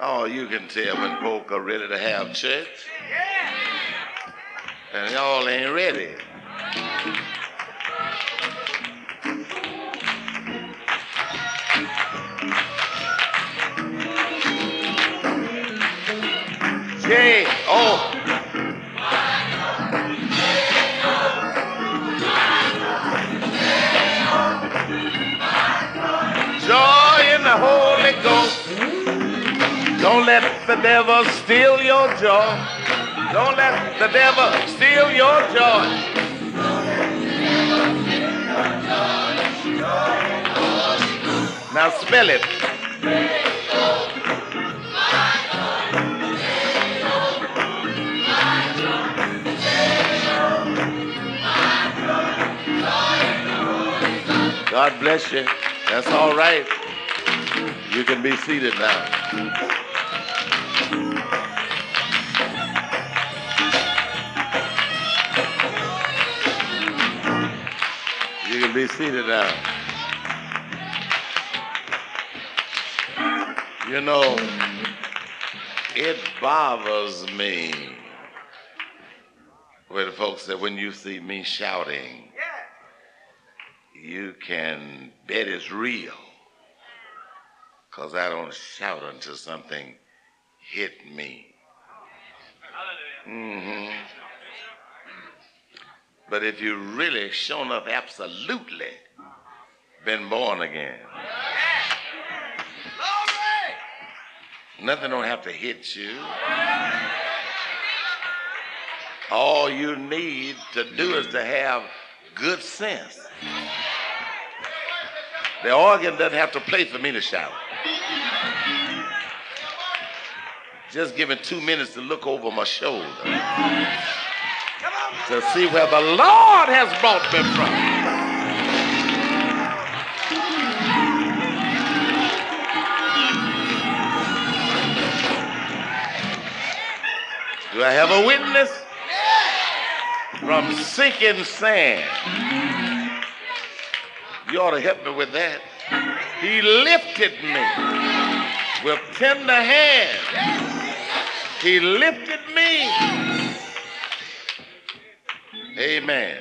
Oh, you can tell when folk are ready to have church. And y'all ain't ready. J-O. Joy in the Holy Ghost. Don't let the devil steal your joy. Don't let the devil steal your joy. Now spell it. God bless you. That's all right. You can be seated now. You can be seated now. You know, it bothers me when folks say, when you see me shouting, you can bet it's real, because I don't shout until something hit me. Mm-hmm. But if you really shown up absolutely been born again, nothing don't have to hit you. All you need to do is to have good sense. The organ doesn't have to play for me to shout. Just give it 2 minutes to look over my shoulder to see where the Lord has brought me from. Do I have a witness? From sinking sand. You ought to help me with that. He lifted me with tender hands. He lifted me. Amen.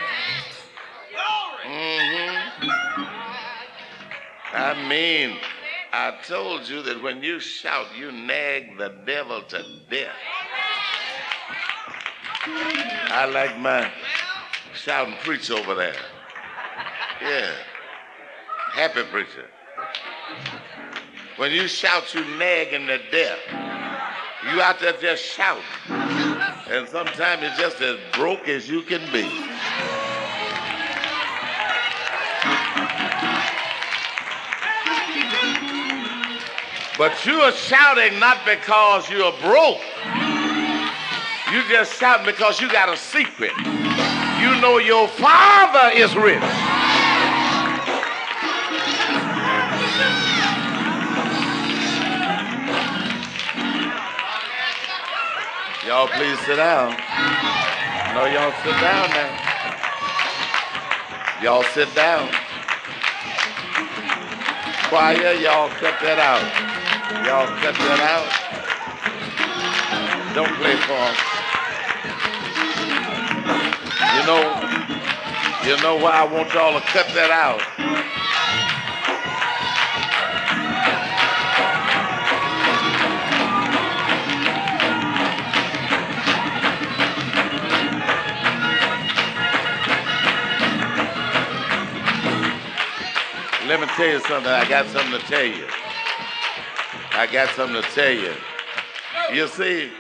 I mean, I told you that when you shout, you nag the devil to death. I like my shout and preach over there. Yeah. Happy preacher. When you shout, you nag him to death. You out there just shouting. And sometimes you're just as broke as you can be. But you are shouting not because you're broke. You just shouting because you got a secret. You know your Father is rich. Y'all please sit down. No, y'all sit down now. Y'all sit down. Choir, y'all cut that out. Y'all cut that out. Don't play for them. You know why I want y'all to cut that out? Let me tell you something. I got something to tell you. I got something to tell you. You see,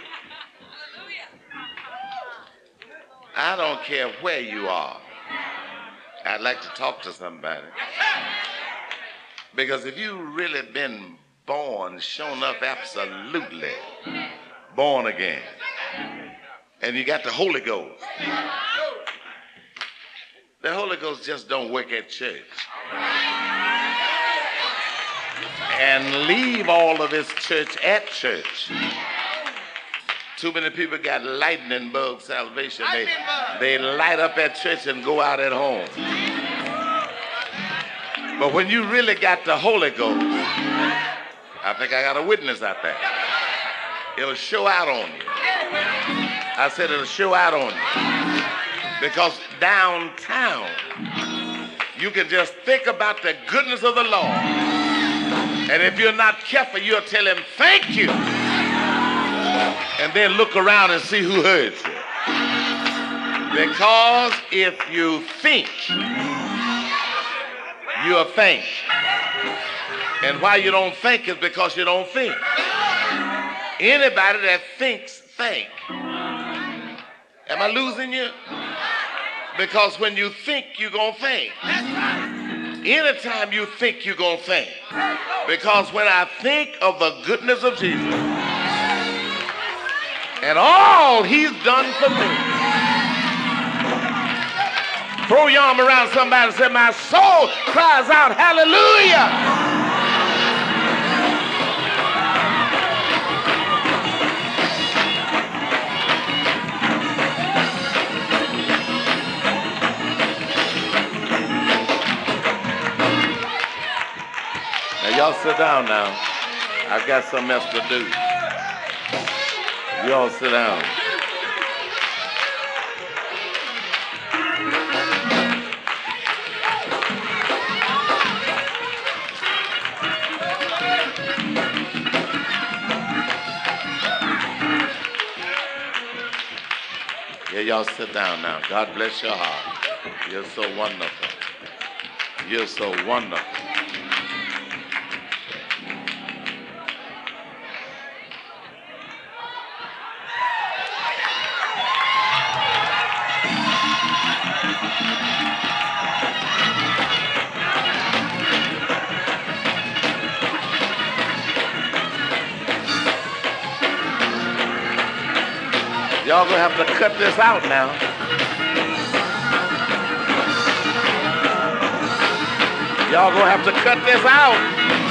I don't care where you are. I'd like to talk to somebody. Because if you really been born, shown up absolutely born again, and you got the Holy Ghost, the Holy Ghost just don't work at church and leave all of his church at church. Too many people got lightning bug salvation. They light up at church and go out at home. But when you really got the Holy Ghost, I think I got a witness out there. It'll show out on you. I said it'll show out on you. Because downtown, you can just think about the goodness of the Lord. And if you're not careful, you'll tell him, thank you. And then look around and see who heard you. Because if you think, you'll thank. And why you don't think is because you don't think. Anybody that thinks, think. Am I losing you? Because when you think, you're going to think. Anytime you think, you're going to think. Because when I think of the goodness of Jesus and all he's done for me, throw your arm around somebody and say, my soul cries out, hallelujah. Y'all sit down now. I've got something else to do. You all sit down. Yeah, y'all sit down now. God bless your heart. You're so wonderful. You're so wonderful. Y'all gonna have to cut this out now. Y'all gonna have to cut this out.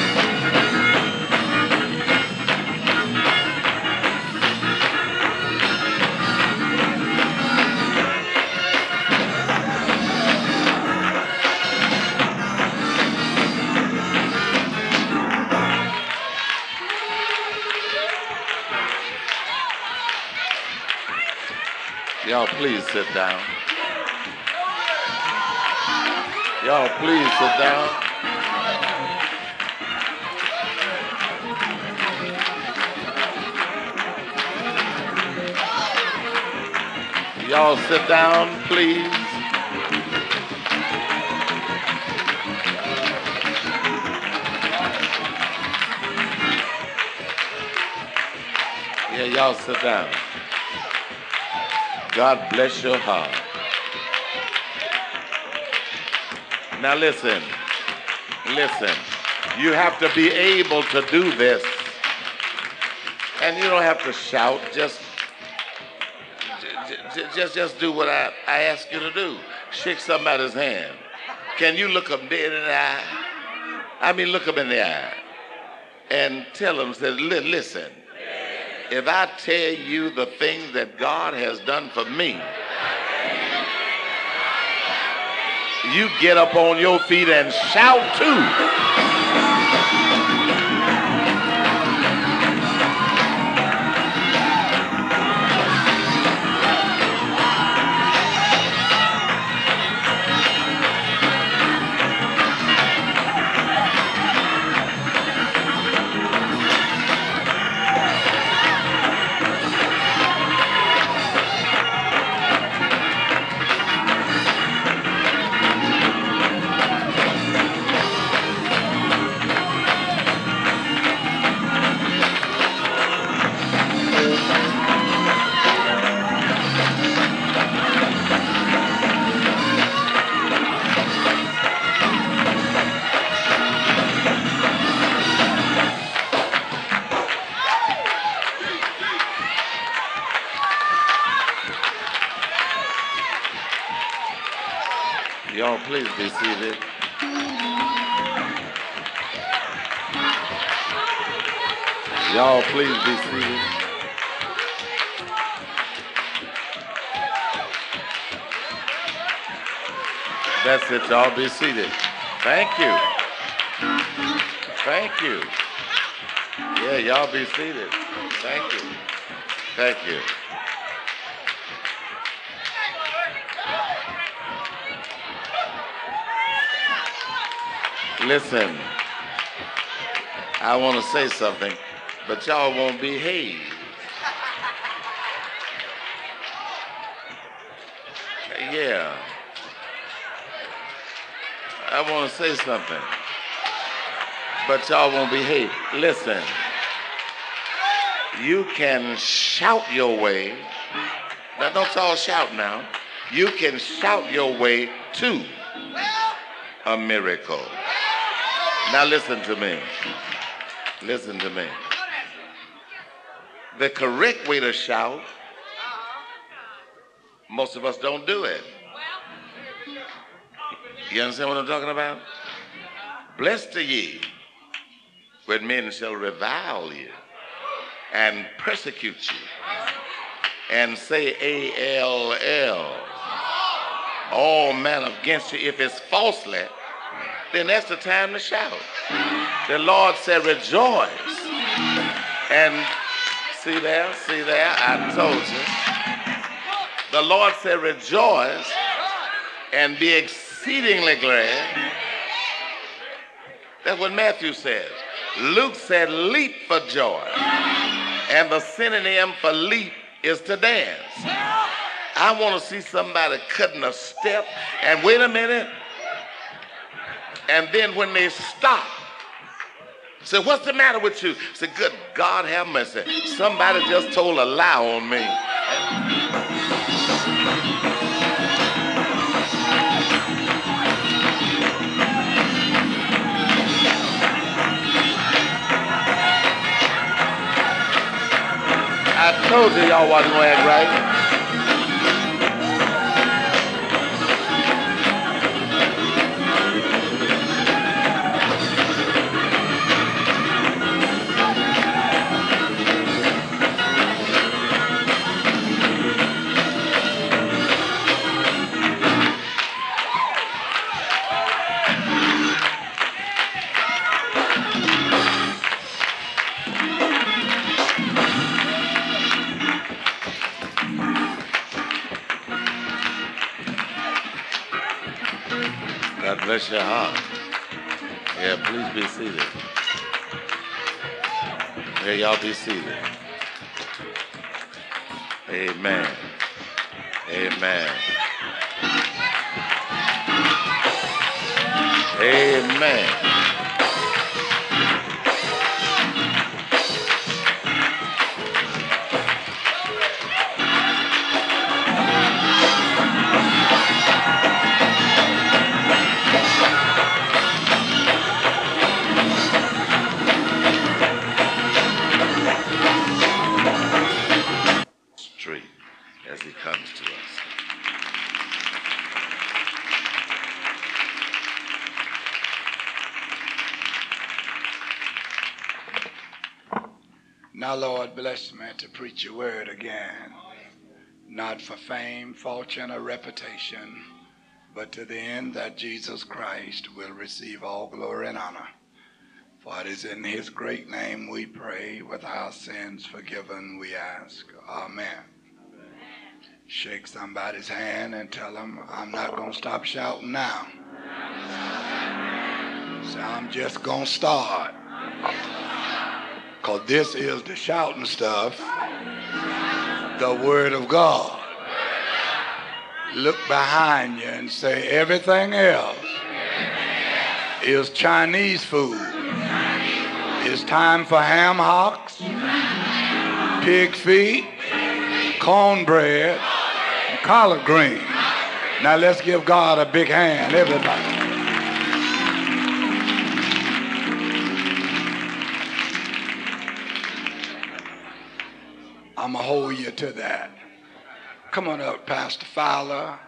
Y'all please sit down. Y'all please sit down. Y'all sit down, please. Yeah, y'all sit down. God bless your heart. Now listen, you have to be able to do this. And you don't have to shout, just do what I ask you to do. Shake somebody's hand. Can you look them dead in the eye? I mean, look them in the eye and tell them, say, listen, if I tell you the things that God has done for me, you get up on your feet and shout too. Y'all please be seated. Y'all please be seated. That's it, y'all be seated. Thank you. Thank you. Yeah, y'all be seated. Thank you. Thank you. Listen, I want to say something, but y'all won't behave. Yeah. I want to say something, but y'all won't behave. Listen, you can shout your way. Now, don't y'all shout now. You can shout your way to a miracle. Now, listen to me. Listen to me. The correct way to shout, most of us don't do it. You understand what I'm talking about? Blessed are ye when men shall revile you and persecute you and say ALL, all manner against you. If it's falsely, then that's the time to shout. The Lord said rejoice. And see there, I told you. The Lord said rejoice and be exceedingly glad. That's what Matthew says. Luke said leap for joy. And the synonym for leap is to dance. I want to see somebody cutting a step and wait a minute. And then when they stop, say, what's the matter with you? Say, good God have mercy. Somebody just told a lie on me. I told you y'all wasn't going to act right. God bless your heart. Yeah, please be seated. Yeah, y'all be seated. Amen. Amen. Amen. Street as he comes to us. Now, Lord, bless me to preach your word again, not for fame, fortune, or reputation, but to the end that Jesus Christ will receive all glory and honor. For it is in his great name we pray, with our sins forgiven we ask. Amen. Shake somebody's hand and tell them, I'm not going to stop shouting now. So I'm just going to start. Because this is the shouting stuff, the word of God. Look behind you and say, everything else is Chinese food. It's time for ham hocks, pig feet, cornbread, and collard greens. Now let's give God a big hand, everybody. I'm going to hold you to that. Come on up, Pastor Fowler.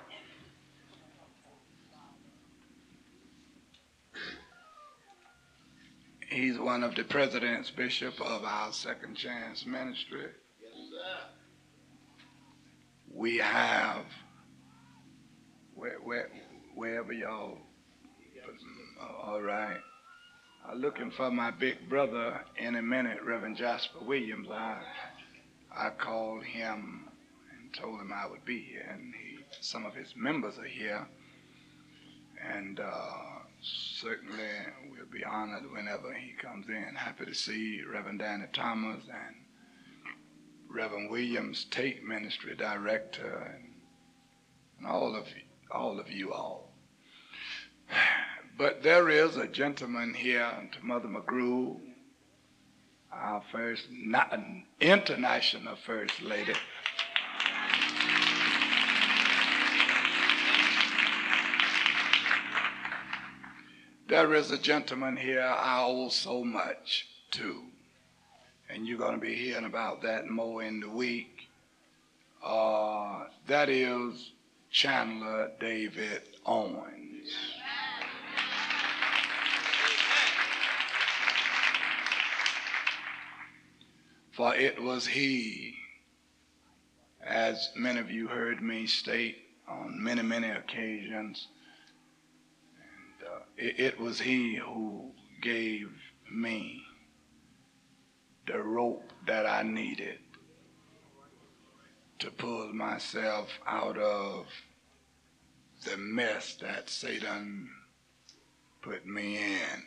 He's one of the presidents, bishop of our Second Chance Ministry. Yes, sir. We have, wherever y'all, all right. I'm looking for my big brother any minute, Reverend Jasper Williams. I called him and told him I would be here, and some of his members are here, and certainly we'll be honored whenever he comes in. Happy to see Reverend Danny Thomas and Reverend Williams, Tate Ministry Director, and all of you all. But there is a gentleman here, to Mother McGrew, our first international First Lady. There is a gentleman here I owe so much to, and you're going to be hearing about that more in the week. That is Chandler David Owens. For it was he, as many of you heard me state on many, many occasions, it was he who gave me the rope that I needed to pull myself out of the mess that Satan put me in.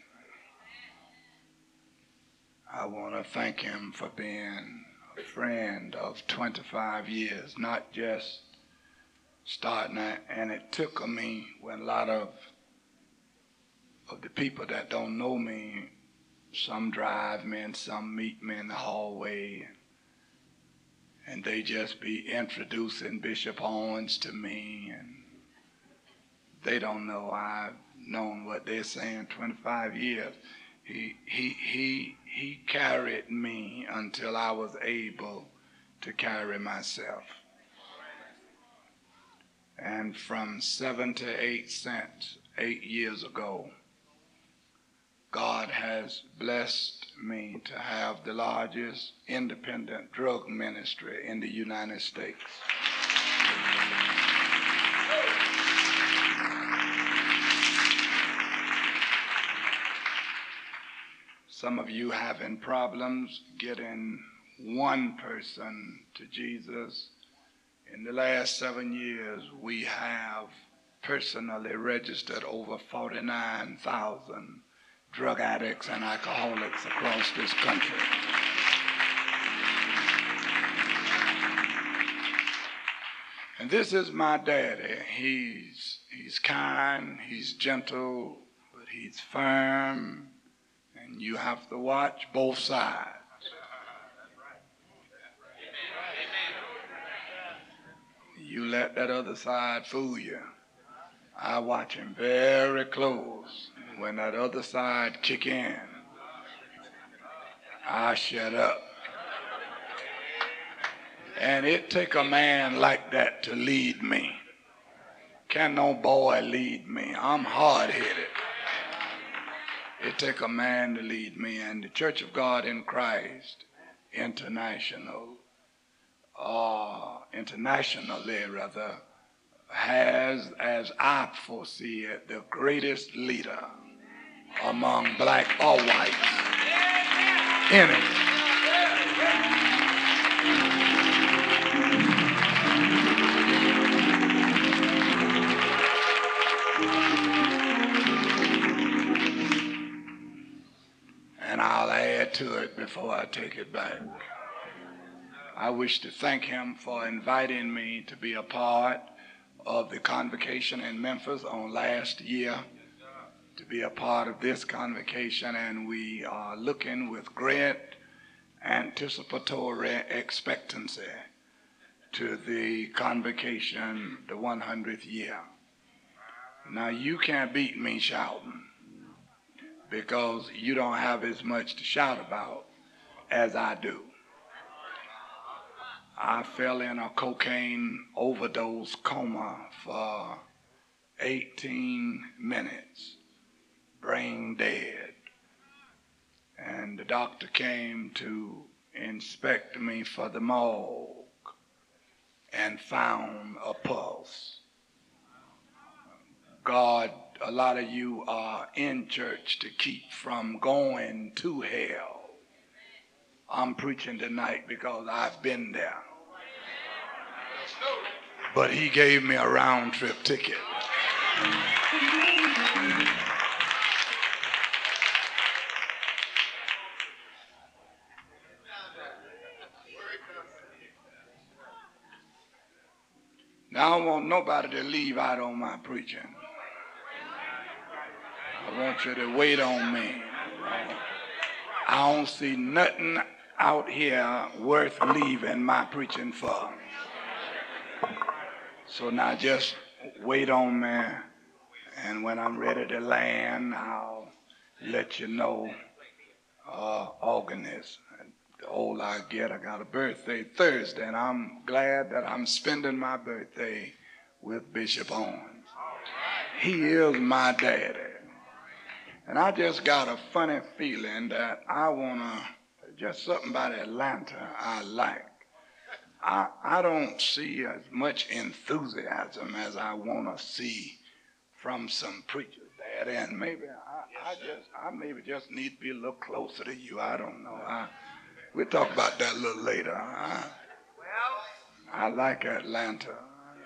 I want to thank him for being a friend of 25 years, not just starting out. And it took me when a lot of the people that don't know me, some drive me and some meet me in the hallway, and they just be introducing Bishop Owens to me, and they don't know I've known what they're saying 25 years. He carried me until I was able to carry myself. And from 7 to 8 cents, 8 years ago, God has blessed me to have the largest independent drug ministry in the United States. Some of you having problems getting one person to Jesus. In the last 7 years, we have personally registered over 49,000 drug addicts and alcoholics across this country. And this is my daddy. He's kind, he's gentle, but he's firm. And you have to watch both sides. You let that other side fool you. I watch him very close. When that other side kick in, I shut up. And it take a man like that to lead me. Can no boy lead me? I'm hard-headed. It take a man to lead me, and the Church of God in Christ internationally has, as I foresee it, the greatest leader among black or whites in it. And I'll add to it before I take it back. I wish to thank him for inviting me to be a part of the convocation in Memphis on last year, to be a part of this convocation, and we are looking with great anticipatory expectancy to the convocation, the 100th year. Now, you can't beat me shouting, because you don't have as much to shout about as I do. I fell in a cocaine overdose coma for 18 minutes, brain dead. And the doctor came to inspect me for the morgue and found a pulse. God a lot of you are in church to keep from going to hell. I'm preaching tonight because I've been there. But he gave me a round trip ticket. Now I don't want nobody to leave out on my preaching. I want you to wait on me. I don't see nothing out here worth leaving my preaching for. So now just wait on me, and when I'm ready to land, I'll let you know. August. The older I get, I got a birthday Thursday, and I'm glad that I'm spending my birthday with Bishop Owens. He is my daddy. And I just got a funny feeling that I want to, just something about Atlanta I like. I don't see as much enthusiasm as I want to see from some preachers, Daddy, and maybe I maybe just need to be a little closer to you. I don't know. We'll talk about that a little later. I like Atlanta.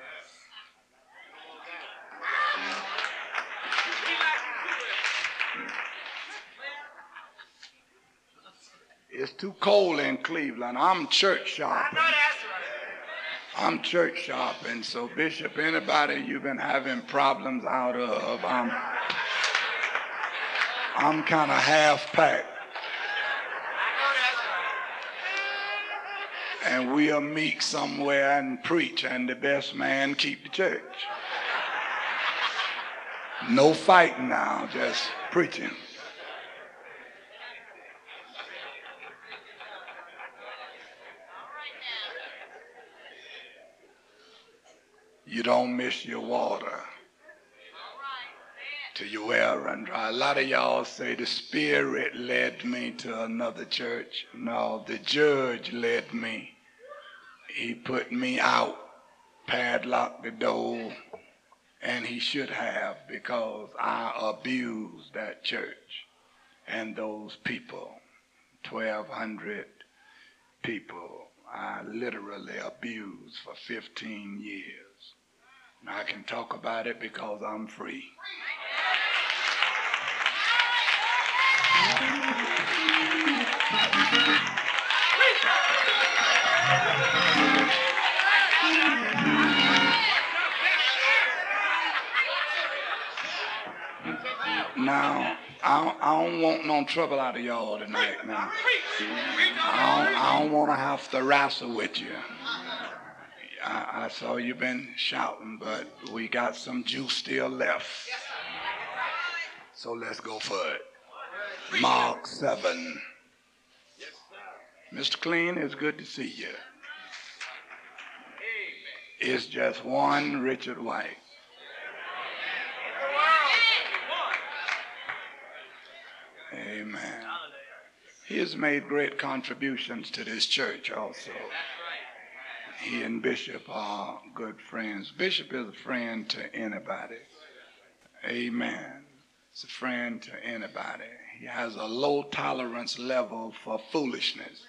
It's too cold in Cleveland. I'm church shopping. I'm church shopping. So, Bishop, anybody you've been having problems out of, I'm kind of half-packed. And we'll meet somewhere and preach, and the best man keep the church. No fighting now, just preaching. You don't miss your water till your well run dry. A lot of y'all say the Spirit led me to another church. No, the judge led me. He put me out, padlocked the door, and he should have, because I abused that church and those people, 1,200 people. I literally abused for 15 years. And I can talk about it because I'm free. Now, I don't want no trouble out of y'all tonight now. I don't want to have to wrestle with you. I saw you been shouting, but we got some juice still left. So let's go for it. Mark 7. Mr. Clean, it's good to see you. It's just one Richard White. Amen. He has made great contributions to this church also. He and Bishop are good friends. Bishop is a friend to anybody. Amen. He's a friend to anybody. He has a low tolerance level for foolishness.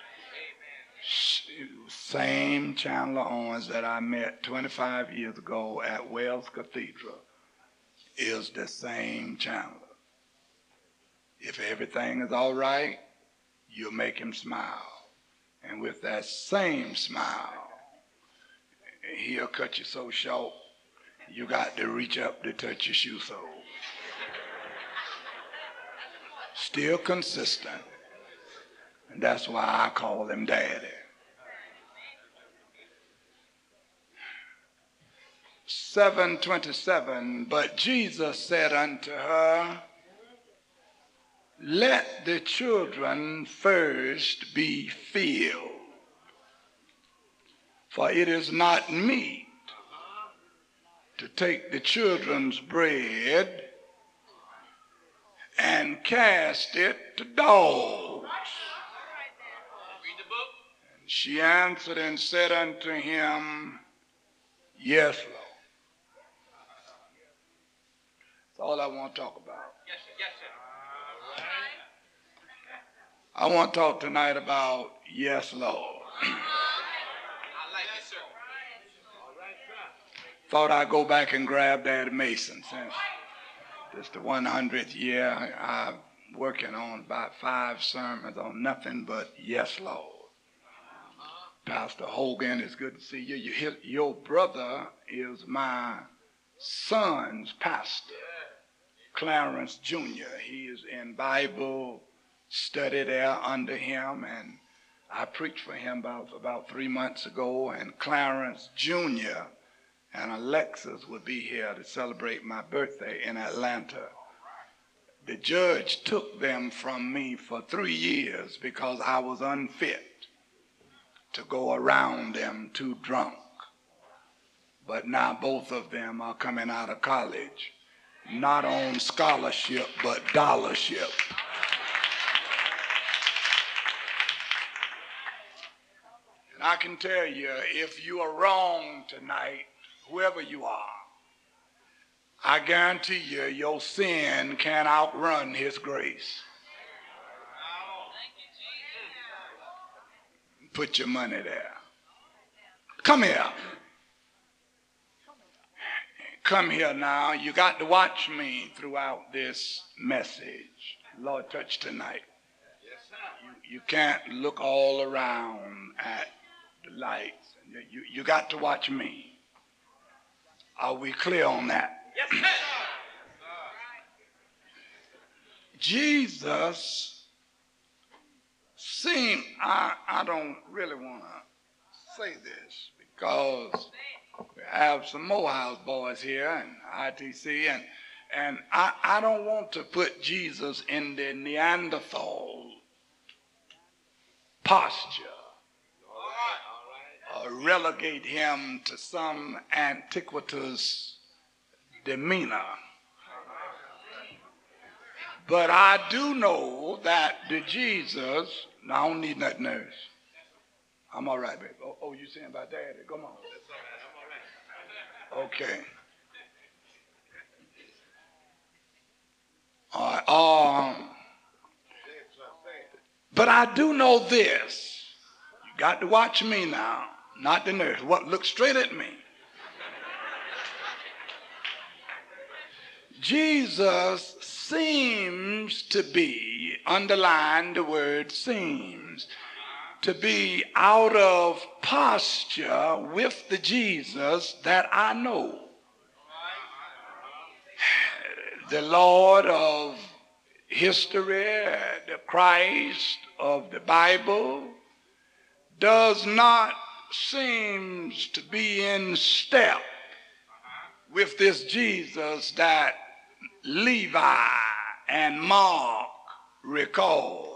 Same Chandler Owens that I met 25 years ago at Wells Cathedral is the same Chandler. If everything is all right, you'll make him smile. And with that same smile, he'll cut you so short, you got to reach up to touch your shoe sole. Still consistent. And that's why I call him Daddy. 7:27, but Jesus said unto her, let the children first be filled, for it is not meet to take the children's bread and cast it to dogs. And she answered and said unto him, yes, Lord. It's all I want to talk about. Yes, sir. Yes, sir. I want to talk tonight about yes, Lord. Thought I'd go back and grab Daddy Mason since it's the 100th year. I'm working on about 5 sermons on nothing but yes, Lord. Pastor Hogan, it's good to see you. Your brother is my son's pastor, Clarence Jr. He is in Bible study there under him, and I preached for him about 3 months ago, and Clarence Jr. and Alexis will be here to celebrate my birthday in Atlanta. The judge took them from me for 3 years because I was unfit to go around them, too drunk. But now both of them are coming out of college, not on scholarship, but dollarship. And I can tell you, if you are wrong tonight, whoever you are, I guarantee you, your sin can outrun his grace. Put your money there. Come here. Come here now. You got to watch me throughout this message. Lord, touch tonight. You can't look all around at the lights. You got to watch me. Are we clear on that? Yes, sir. Jesus seemed, I don't really want to say this because we have some Morehouse boys here and ITC, and I don't want to put Jesus in the Neanderthal posture or relegate him to some antiquitous demeanor. But I do know that the Jesus, no, I don't need nothing else. I'm all right, baby. Oh, you saying about Daddy? Come on. Okay. All right. But I do know this. You got to watch me now, not the nurse. What? Look straight at me. Jesus seems to be, underline the word seems, to be out of posture with the Jesus that I know. The Lord of history, the Christ of the Bible, does not seem to be in step with this Jesus that Levi and Mark records.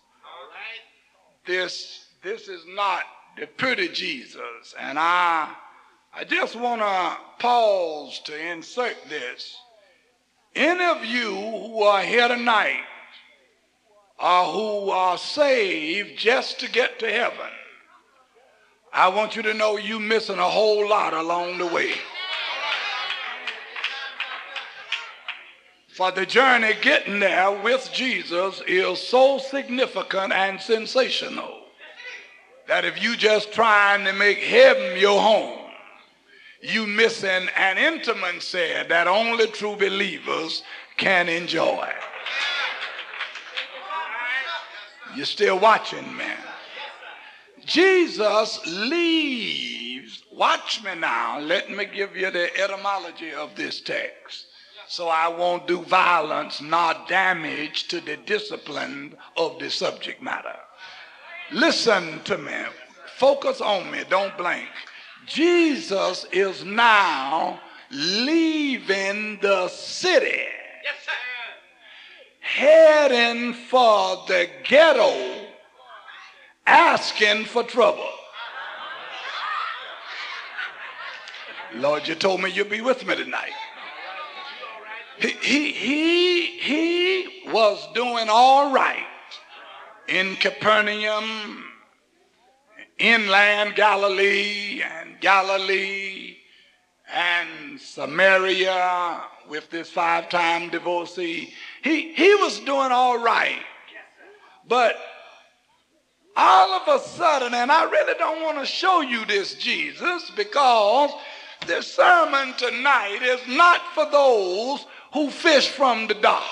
This is not the pretty Jesus, and I just want to pause to insert this. Any of you who are here tonight or who are saved just to get to heaven, I want you to know you're missing a whole lot along the way. For the journey getting there with Jesus is so significant and sensational that if you just trying to make heaven your home, you missing an intimacy that only true believers can enjoy. You're still watching, man. Jesus leaves. Watch me now. Let me give you the etymology of this text, so I won't do violence nor damage to the discipline of the subject matter. Listen to me. Focus on me. Don't blink. Jesus is now leaving the city, yes, sir, heading for the ghetto, asking for trouble. Lord, you told me you'd be with me tonight. He was doing all right in Capernaum, inland Galilee and Samaria, with this 5-time divorcee. He was doing all right. But all of a sudden, and I really don't want to show you this, Jesus, because this sermon tonight is not for those who fish from the dark.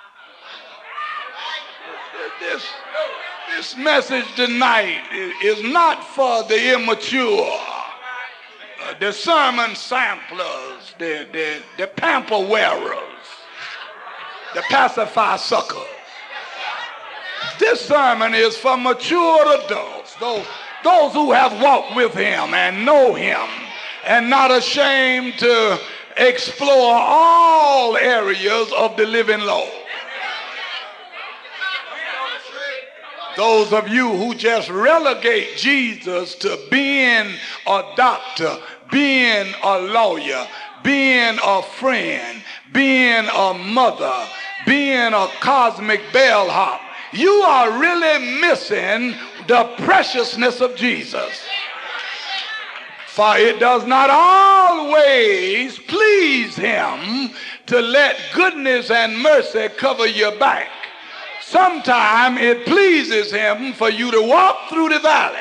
This message tonight is not for the immature, the sermon samplers, the pamper wearers, the pacify suckers. This sermon is for mature adults, those who have walked with him and know him and not ashamed to explore all areas of the living Lord. Those of you who just relegate Jesus to being a doctor, being a lawyer, being a friend, being a mother, being a cosmic bellhop, you are really missing the preciousness of Jesus. For it does not always please him to let goodness and mercy cover your back. Sometimes it pleases him for you to walk through the valley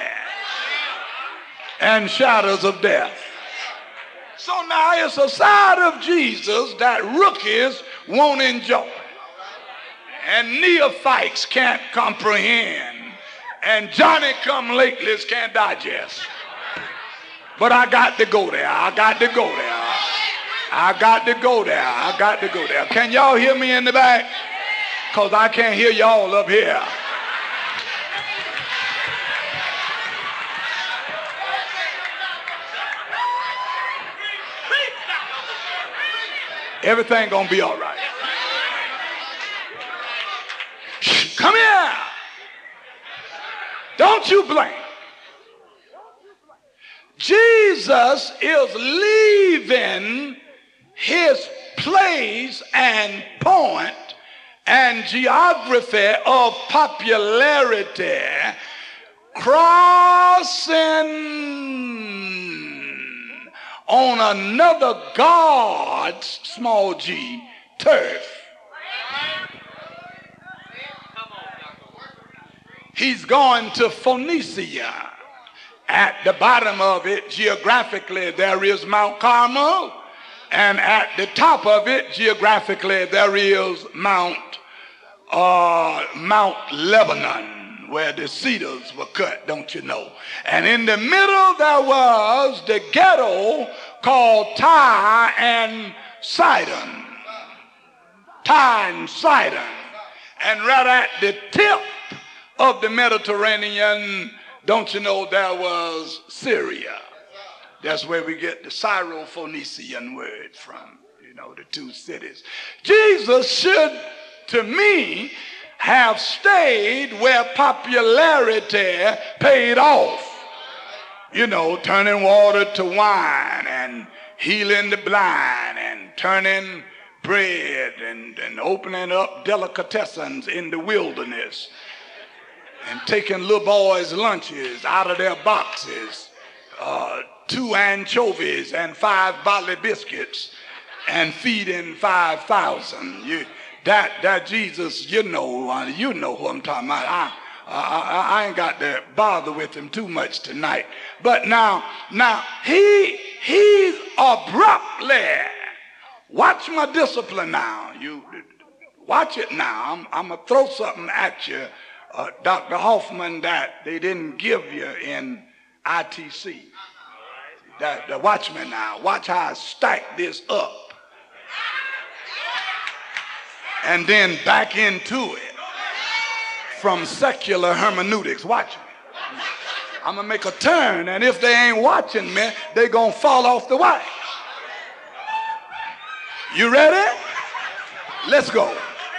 and shadows of death. So now it's a side of Jesus that rookies won't enjoy, and neophytes can't comprehend, and Johnny-come-latelys can't digest. But I got to go there. I got to go there. I got to go there. I got to go there. Can y'all hear me in the back? Because I can't hear y'all up here. Everything gonna be all right. Come here. Don't you blink. Jesus is leaving his place and point and geography of popularity, crossing on another God's, small g, turf. He's going to Phoenicia. At the bottom of it, geographically, there is Mount Carmel, and at the top of it, geographically, there is Mount Lebanon, where the cedars were cut, don't you know? And in the middle, there was the ghetto called Tyre and Sidon. Tyre and Sidon. And right at the tip of the Mediterranean, don't you know, there was Syria. That's where we get the Syro-Phoenician word from, you know, the two cities. Jesus should, to me, have stayed where popularity paid off. You know, turning water to wine and healing the blind and turning bread and opening up delicatessens in the wilderness and taking little boys' lunches out of their boxes, 2 anchovies and 5 barley biscuits, and feeding 5,000. That Jesus, you know who I'm talking about. I ain't got to bother with him too much tonight. But now he's abruptly, watch my discipline now. You watch it now. I'm going to throw something at you, Dr. Hoffman, that they didn't give you in ITC. Watch me now. Watch how I stack this up and then back into it from secular hermeneutics. Watch me. I'm going to make a turn, and if they ain't watching me, they're going to fall off the wagon. You ready? Let's go.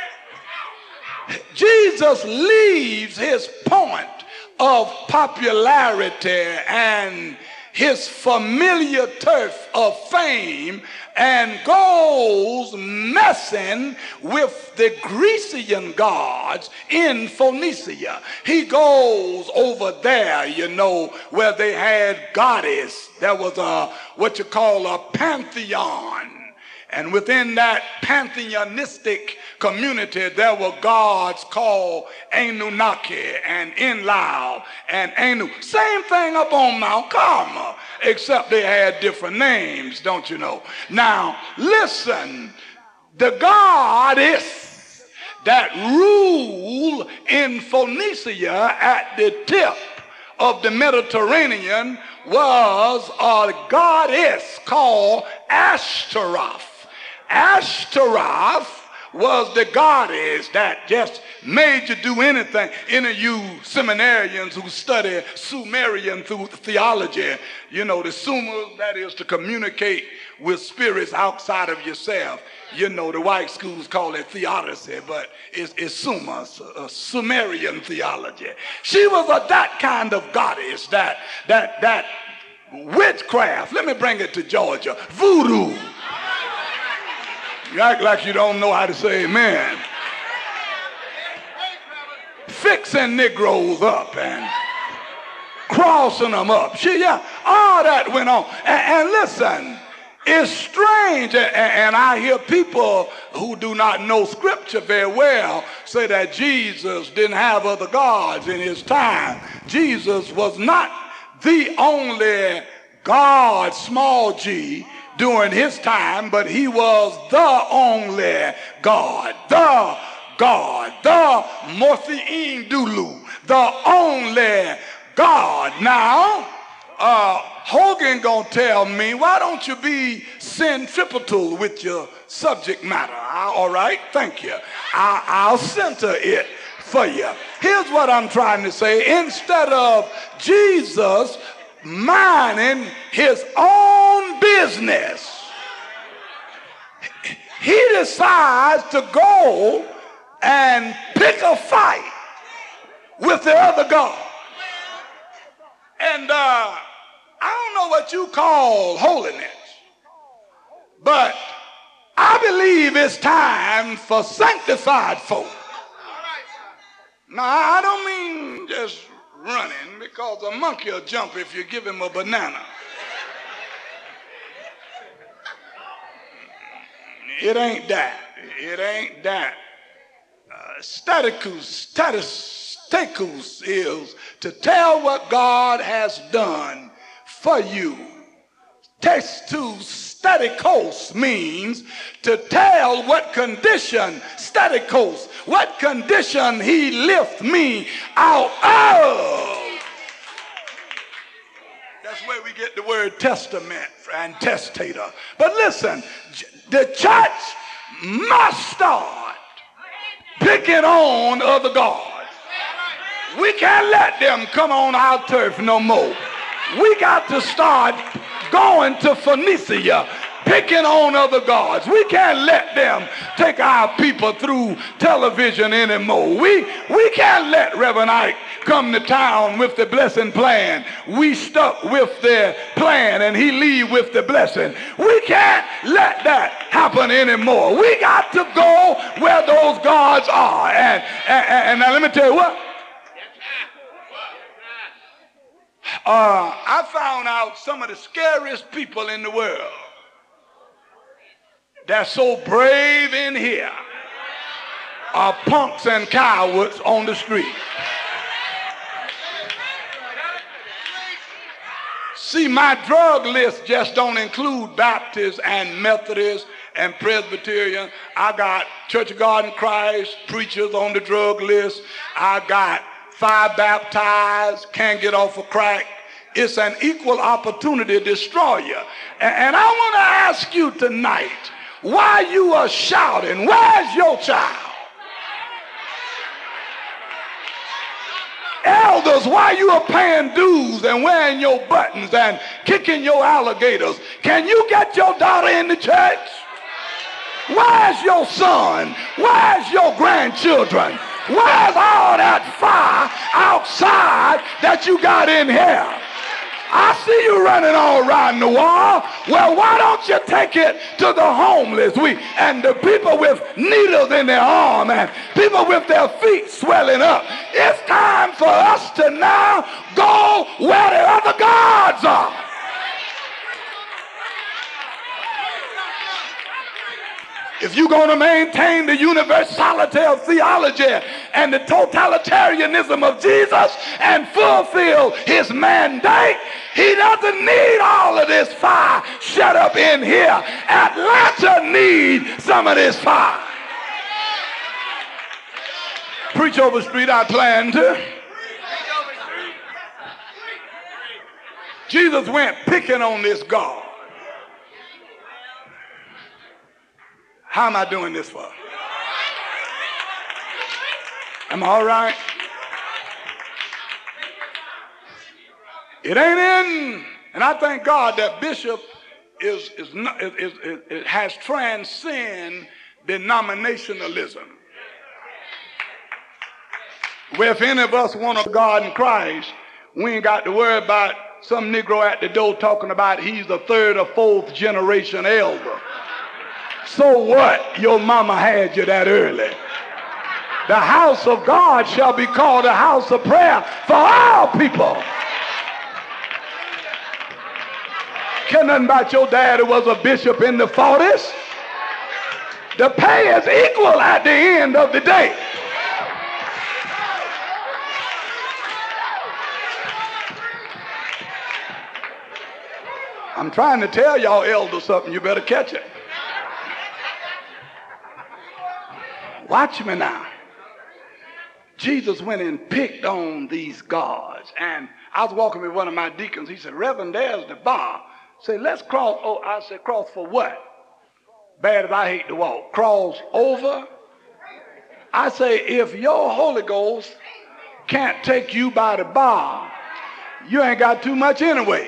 Jesus leaves his point of popularity and his familiar turf of fame and goes messing with the Grecian gods in Phoenicia. He goes over there, you know, where they had goddess. There was what you call a pantheon. And within that pantheistic community, there were gods called Anunnaki and Enlil and Anu. Same thing up on Mount Carmel, except they had different names, don't you know? Now, listen, the goddess that ruled in Phoenicia at the tip of the Mediterranean was a goddess called Ashtaroth. Ashtaroth was the goddess that just made you do anything. Any of you seminarians who study Sumerian through theology, you know, the Sumers, that is to communicate with spirits outside of yourself. You know, the white schools call it theodicy, but it's Sumer, Sumerian theology. She was that kind of goddess, that witchcraft. Let me bring it to Georgia. Voodoo. You act like you don't know how to say amen. Fixing Negroes up and crossing them up. All that went on. And listen, it's strange, and I hear people who do not know scripture very well say that Jesus didn't have other gods in his time. Jesus was not the only God, small g, during his time, but he was the only God, the Mortheim Dulu, the only God. Now, Hogan gonna tell me, why don't you be centripetal with your subject matter? All right, thank you. I'll center it for you. Here's what I'm trying to say. Instead of Jesus minding his own business, he decides to go and pick a fight with the other God. And I don't know what you call holiness, but I believe it's time for sanctified folk. Now, I don't mean just running, because a monkey will jump if you give him a banana. It ain't that. It ain't that. Staticus is to tell what God has done for you. Statikos means to tell what condition, statikos, what condition he lift me out of. That's where we get the word testament and testator. But listen, the church must start picking on other gods. We can't let them come on our turf no more. We got to start going to Phoenicia, picking on other gods. We can't let them take our people through television anymore. We can't let Reverend Ike come to town with the blessing plan. We stuck with the plan and he leave with the blessing. We can't let that happen anymore. We got to go where those gods are. And now let me tell you what. I found out some of the scariest people in the world that's so brave in here are punks and cowards on the street. See, my drug list just don't include Baptists and Methodists and Presbyterian. I got Church of God in Christ preachers on the drug list. I got fire baptized, can't get off of crack. It's an equal opportunity destroyer. And I want to ask you tonight, why you are shouting, where's your child? Elders, why you are paying dues and wearing your buttons and kicking your alligators? Can you get your daughter in the church? Where's your son? Where's your grandchildren? Where's all that fire outside that you got in here? I see you running all around the wall. Well, why don't you take it to the homeless and the people with needles in their arm and people with their feet swelling up? It's time for us to now go where the other gods are. If you're going to maintain the universality of theology and the totalitarianism of Jesus and fulfill his mandate, he doesn't need all of this fire shut up in here. Atlanta needs some of this fire. Preach over street, I plan to. Jesus went picking on this God. How am I doing this for? Am I all right? It ain't in, and I thank God that Bishop has transcended denominationalism. Where if any of us want a God in Christ, we ain't got to worry about some Negro at the door talking about he's the third or fourth generation elder. So what? Your mama had you that early. The house of God shall be called a house of prayer for all people. Care nothing about your daddy was a bishop in the 40s. The pay is equal at the end of the day. I'm trying to tell y'all elders something. You better catch it. Watch me now. Jesus went and picked on these gods. And I was walking with one of my deacons. He said, Reverend, there's the bar. Say, let's cross. Oh, I said, cross for what? Bad as I hate to walk. Cross over. I say, if your Holy Ghost can't take you by the bar, you ain't got too much anyway.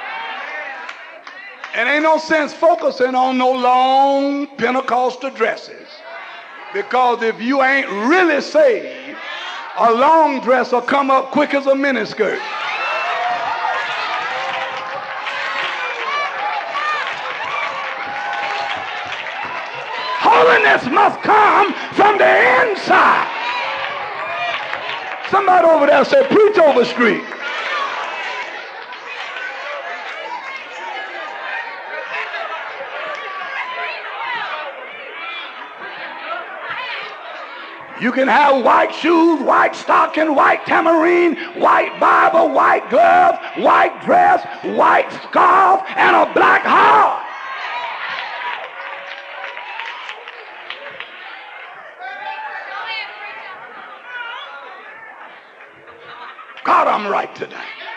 And ain't no sense focusing on no long Pentecostal dresses. Because if you ain't really saved, a long dress will come up quick as a miniskirt. Holiness must come from the inside. Somebody over there say, preach over street. You can have white shoes, white stocking, white tambourine, white Bible, white gloves, white dress, white scarf, and a black heart. God, I'm right today.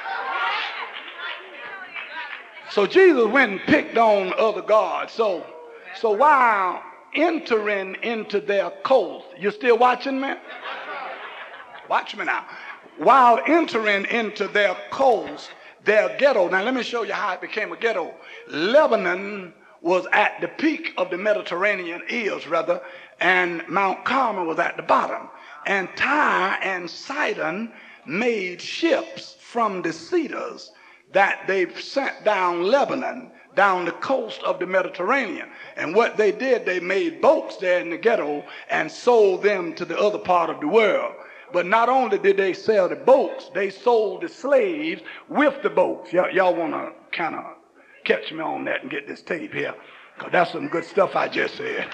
So Jesus went and picked on other gods. So while entering into their coast, you still watching me? Watch me now. While entering into their coast, their ghetto. Now let me show you how it became a ghetto. Lebanon was at the peak of the Mediterranean, and Mount Carmel was at the bottom. And Tyre and Sidon made ships from the cedars that they sent down Lebanon, down the coast of the Mediterranean. And what they did, they made boats there in the ghetto and sold them to the other part of the world. But not only did they sell the boats, they sold the slaves with the boats. Y'all want to kind of catch me on that and get this tape here, because that's some good stuff I just said.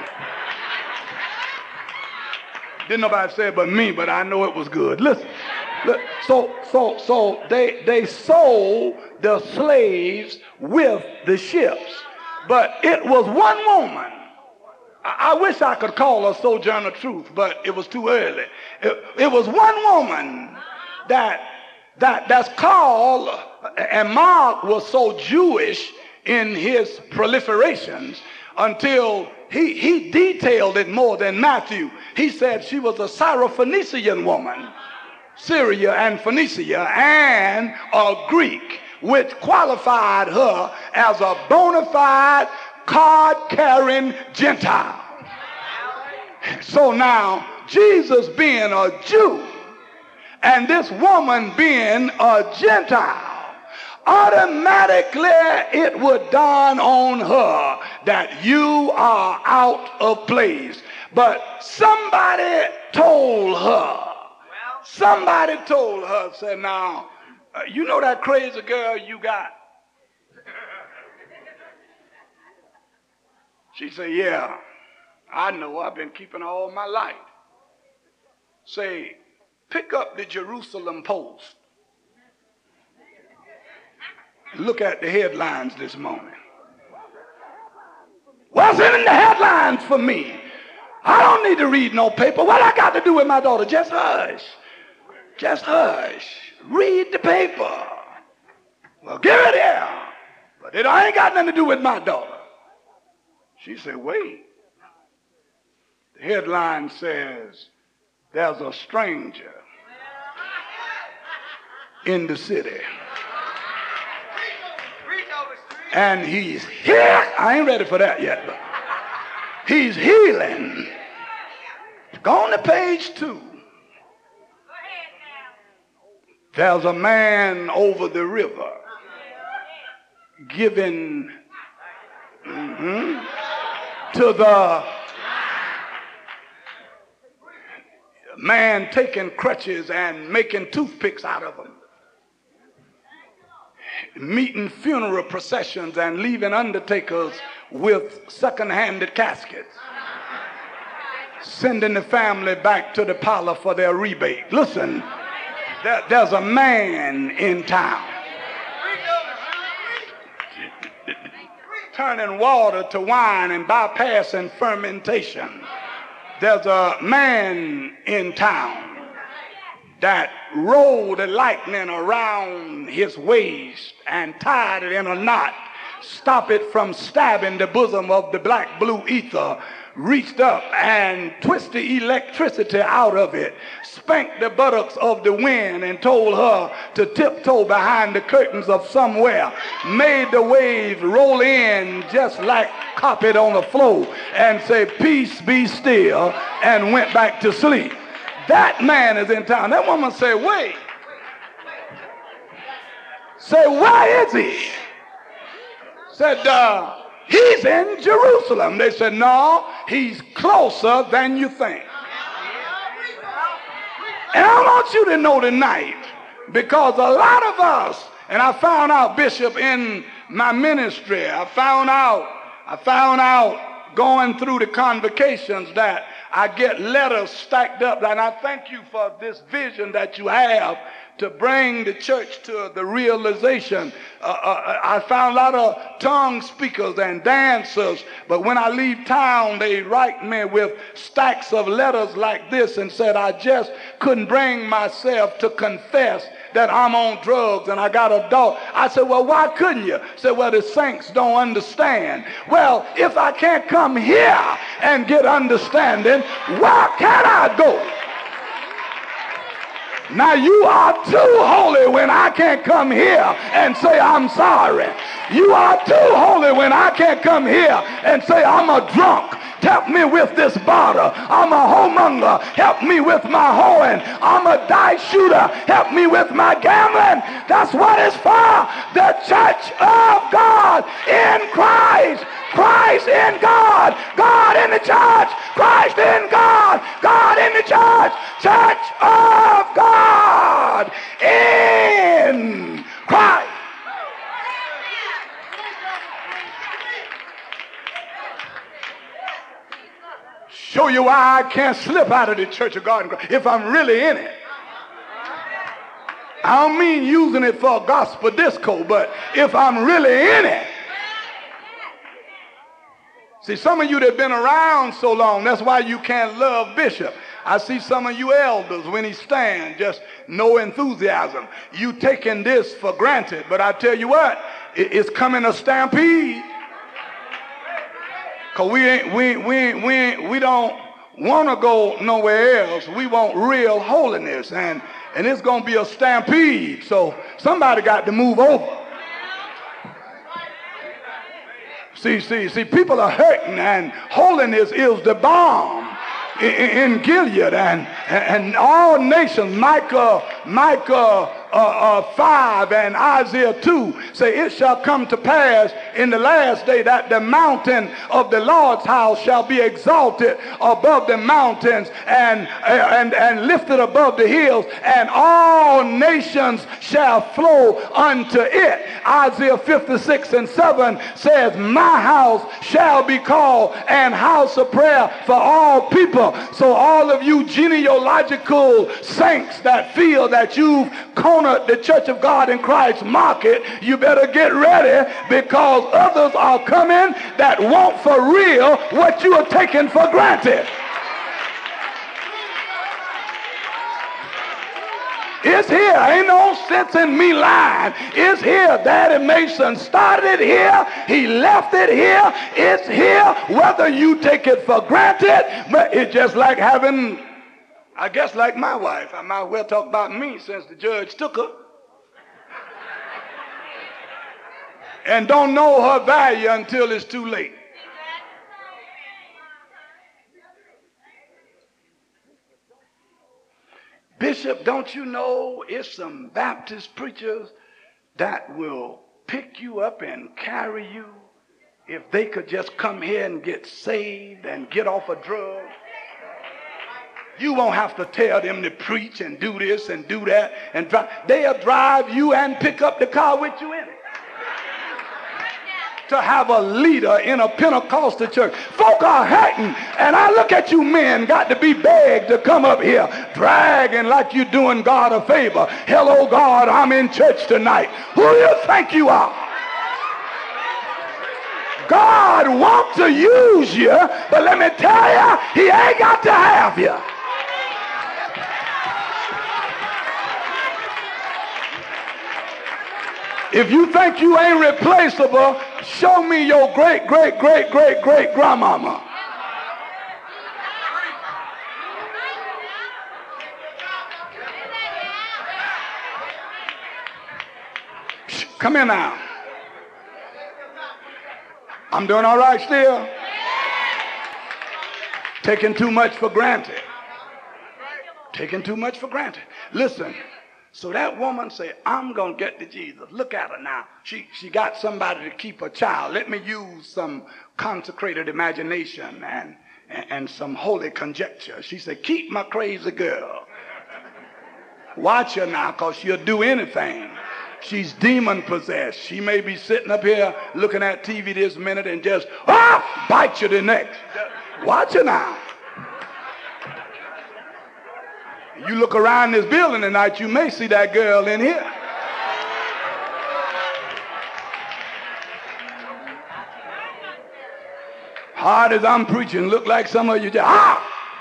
Didn't nobody say it but me, but I know it was good. Listen. So they sold the slaves with the ships. But it was one woman. I wish I could call her Sojourner Truth, but it was too early. It was one woman that's called, and Mark was so Jewish in his proliferations until he detailed it more than Matthew. He said she was a Syrophoenician woman, Syria and Phoenicia, and a Greek, which qualified her as a bona fide card-carrying Gentile. So now, Jesus being a Jew and this woman being a Gentile, automatically it would dawn on her that you are out of place. But somebody told her, said, now, you know that crazy girl you got? She said, yeah. I know, I've been keeping all my life. Say, pick up the Jerusalem Post. Look at the headlines this morning. What's in the headlines for me? I don't need to read no paper. What I got to do with my daughter? Just hush. Just hush. Read the paper. Well, give it here. But it ain't got nothing to do with my daughter. She said, wait. The headline says, there's a stranger in the city. And he's here. I ain't ready for that yet, but he's healing. Go on to page 2. There's a man over the river giving to the man taking crutches and making toothpicks out of them, meeting funeral processions and leaving undertakers with second-handed caskets, sending the family back to the parlor for their rebate. Listen, there's a man in town turning water to wine and bypassing fermentation. There's a man in town that rolled the lightning around his waist and tied it in a knot, stop it from stabbing the bosom of the black blue ether, reached up and twisted the electricity out of it, spanked the buttocks of the wind and told her to tiptoe behind the curtains of somewhere, made the waves roll in just like carpet on the floor and say, peace be still, and went back to sleep. That man is in town. That woman said, wait. Say, where is he? Said, he's in Jerusalem. They said, no, he's closer than you think. And I want you to know tonight, because a lot of us, and I found out, Bishop, in my ministry, I found out going through the convocations that I get letters stacked up, and I thank you for this vision that you have to bring the church to the realization. I found a lot of tongue speakers and dancers, but when I leave town, they write me with stacks of letters like this and said, I just couldn't bring myself to confess that I'm on drugs and I got a dog. I said, well, why couldn't you? Said, well, the saints don't understand. Well, if I can't come here and get understanding, where can I go? Now you are too holy when I can't come here and say I'm sorry. You are too holy when I can't come here and say I'm a drunk. Help me with this bottle. I'm a homemonger. Help me with my hoeing. I'm a dice shooter. Help me with my gambling. That's what it's for. The church of God in Christ. Christ in God. God in the church. Christ in God. God in the church. Church of God in Christ. Show you why I can't slip out of the church of God if I'm really in it. I don't mean using it for a gospel disco, but if I'm really in it. See, some of you that have been around so long, that's why you can't love Bishop. I see some of you elders, when he stands, just no enthusiasm. You taking this for granted, but I tell you what, it's coming a stampede. Because we don't want to go nowhere else. We want real holiness, and it's going to be a stampede. So somebody got to move over. See, people are hurting, and holiness is the balm in Gilead, and all nations. Micah 5 and Isaiah 2 say, it shall come to pass in the last day that the mountain of the Lord's house shall be exalted above the mountains and lifted above the hills, and all nations shall flow unto it. Isaiah 56 and 7 says, my house shall be called an house of prayer for all people. So all of you genealogical saints that feel that you've cornered the Church of God in Christ market, you better get ready, because others are coming that want for real what you are taking for granted. It's here. Ain't no sense in me lying. It's here. Daddy Mason started here. He left it here. It's here. Whether you take it for granted, but it's just like having, I guess, like my wife. I might well talk about me since the judge took her. And don't know her value until it's too late. Bishop, don't you know it's some Baptist preachers that will pick you up and carry you if they could just come here and get saved and get off a drug? You won't have to tell them to preach and do this and do that and drive. They'll drive you and pick up the car with you in it. To have a leader in a Pentecostal church. Folk are hurting, and I look at you men got to be begged to come up here bragging like you're doing God a favor. Hello, God, I'm in church tonight. Who do you think you are? God wants to use you, but let me tell you, he ain't got to have you. If you think you ain't replaceable, show me your great, great, great, great, great grandmama. Come here now. I'm doing all right still? Taking too much for granted. Taking too much for granted. Listen. So that woman said, I'm going to get to Jesus. Look at her now. She got somebody to keep her child. Let me use some consecrated imagination and some holy conjecture. She said, keep my crazy girl. Watch her now, because she'll do anything. She's demon possessed. She may be sitting up here looking at TV this minute and just bite you the next. Watch her now. You look around this building tonight, you may see that girl in here. Hard as I'm preaching, look like some of you just, Am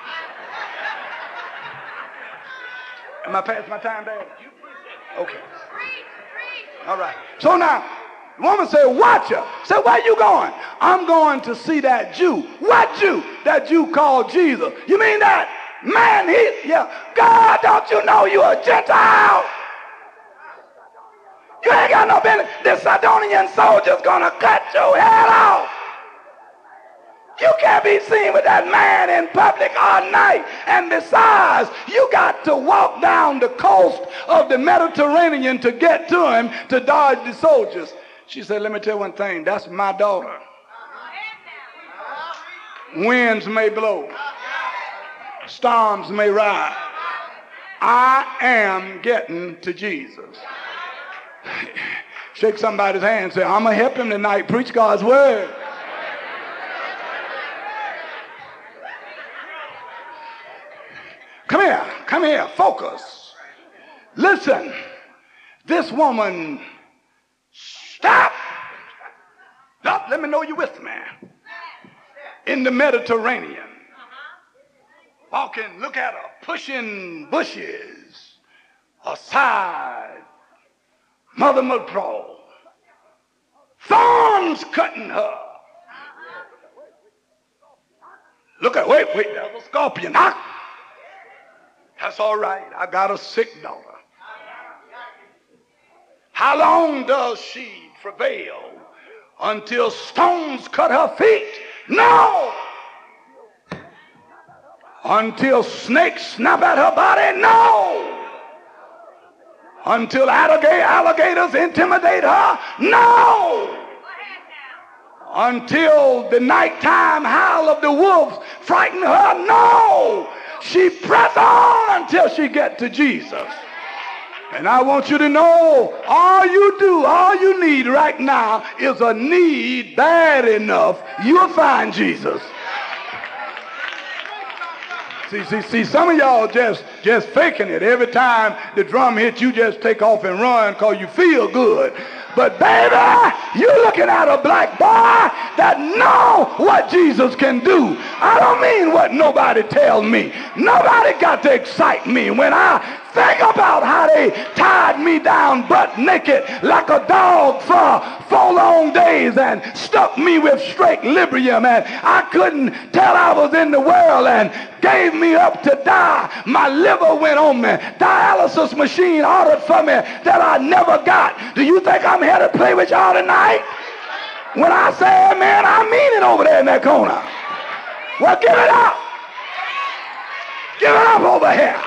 I past my time, Dad? Okay. All right. So now, the woman said, watch her. Said, where you going? I'm going to see that Jew. What Jew? That Jew called Jesus. You mean that? Man, God, don't you know you a Gentile? You ain't got no business. This Sidonian soldier's gonna cut your head off. You can't be seen with that man in public all night. And besides, you got to walk down the coast of the Mediterranean to get to him to dodge the soldiers. She said, let me tell you one thing. That's my daughter. Winds may blow. Storms may rise. I am getting to Jesus. Shake somebody's hand and say, I'm going to help him tonight. Preach God's word. Come here, focus. Listen, this woman, stop, let me know you're with me. In the Mediterranean. Walking, look at her, pushing bushes aside. Mother Madro. Thorns cutting her. Look at, wait, there's a scorpion. That's all right. I got a sick daughter. How long does she travail? Until stones cut her feet? No! Until snakes snap at her body? No! until alligators intimidate her? No. Until the nighttime howl of the wolves frighten her? No. She press on until she get to Jesus. And I want you to know, all you need right now is a need bad enough. You'll find Jesus. See, some of y'all just faking it. Every time the drum hits, you just take off and run because you feel good. But baby, you're looking at a black boy that know what Jesus can do. I don't mean what nobody tells me. Nobody got to excite me. When I think about how they tied me down butt naked like a dog for 4 long days and stuck me with straight Librium, and I couldn't tell I was in the world, and gave me up to die. My liver went on me. Dialysis machine ordered for me that I never got. Do you think I'm here to play with y'all tonight? When I say amen, I mean it over there in that corner. Well, give it up. Give it up over here.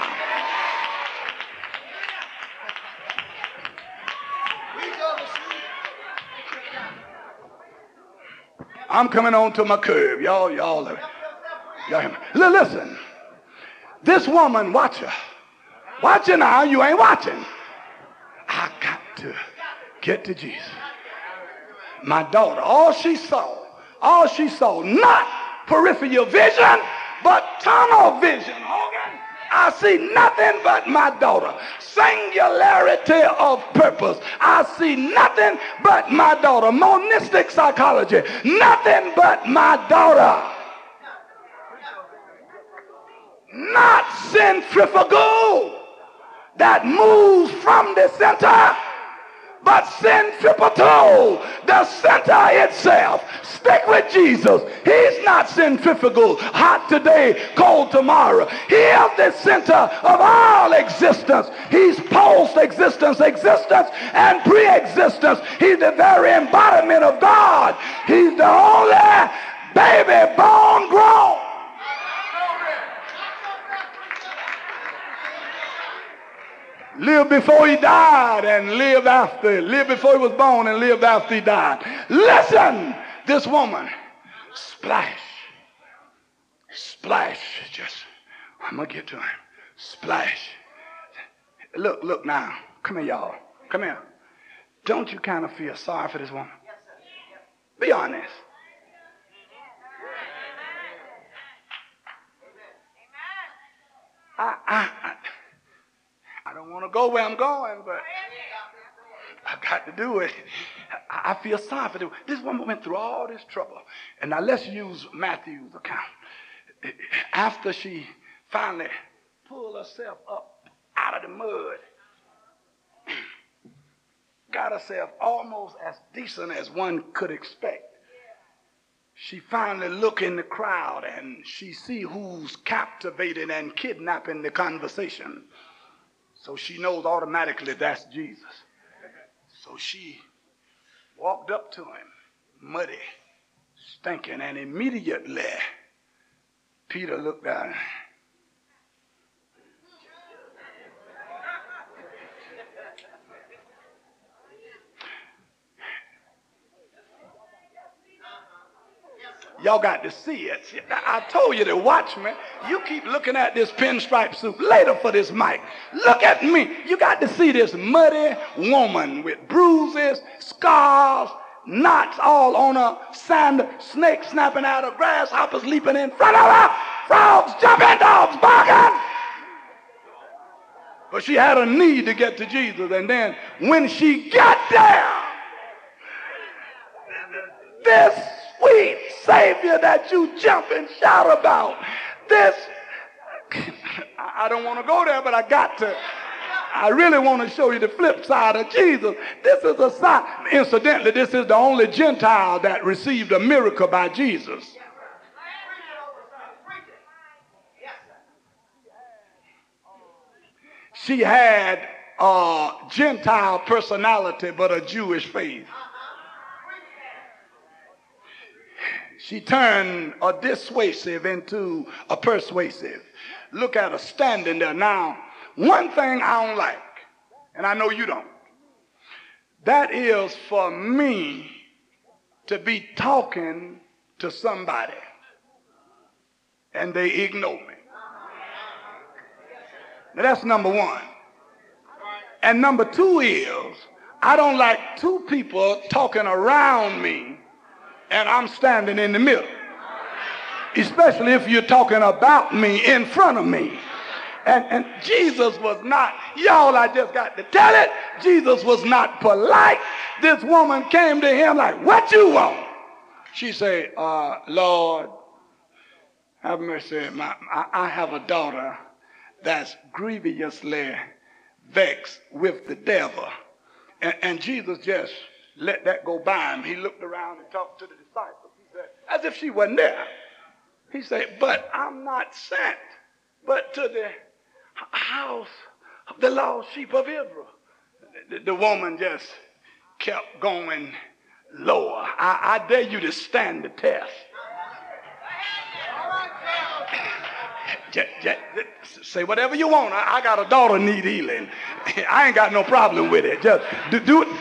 I'm coming on to my curve. Y'all hear me? Listen. This woman, watch her. Watch her now. You ain't watching. I got to get to Jesus. My daughter, all she saw, not peripheral vision, but tunnel vision, Hogan. I see nothing but my daughter. Singularity of purpose. I see nothing but my daughter. Monistic psychology. Nothing but my daughter. Not centrifugal that moves from the center, but centripetal, the center itself. Stick with Jesus. He's not centrifugal, hot today, cold tomorrow. He is the center of all existence. He's post-existence, existence, and pre-existence. He's the very embodiment of God. He's the only baby born grown. Lived before he died and lived after. Lived before he was born and lived after he died. Listen, this woman, splash. Just, I'm going to get to him. Splash. Look now. Come here, y'all. Come here. Don't you kind of feel sorry for this woman? Be honest. I don't want to go where I'm going, but I got to do it. I feel sorry for this woman went through all this trouble. And now let's use Matthew's account. After she finally pulled herself up out of the mud, got herself almost as decent as one could expect, she finally look in the crowd and she see who's captivating and kidnapping the conversation. So she knows automatically that's Jesus. So she walked up to him, muddy, stinking, and immediately Peter looked at her. Y'all got to see it. I told you to watch me. You keep looking at this pinstripe suit. Later for this mic. Look at me. You got to see this muddy woman with bruises, scars, knots all on her, sand, snakes snapping out of grasshoppers leaping in front of her, frogs jumping, dogs barking. But she had a need to get to Jesus. And then when she got there, this sweet Savior that you jump and shout about, this, I don't want to go there, but I got to. I really want to show you the flip side of Jesus. This is a sign. Incidentally, this is the only Gentile that received a miracle by Jesus. She had a Gentile personality, but a Jewish faith. She turned a dissuasive into a persuasive. Look at her standing there. Now, one thing I don't like, and I know you don't. That is for me to be talking to somebody and they ignore me. Now that's number one. And number two is, I don't like two people talking around me and I'm standing in the middle. Especially if you're talking about me in front of me. And Jesus was not, y'all, I just got to tell it, Jesus was not polite. This woman came to him like, what you want? She said, Lord, have mercy. I have a daughter that's grievously vexed with the devil. And Jesus just let that go by him. He looked around and talked to the disciples. He said, as if she wasn't there. He said, but I'm not sent, but to the house of the lost sheep of Israel. The woman just kept going lower. I dare you to stand the test. Say whatever you want. I got a daughter need healing. I ain't got no problem with it. Just do it.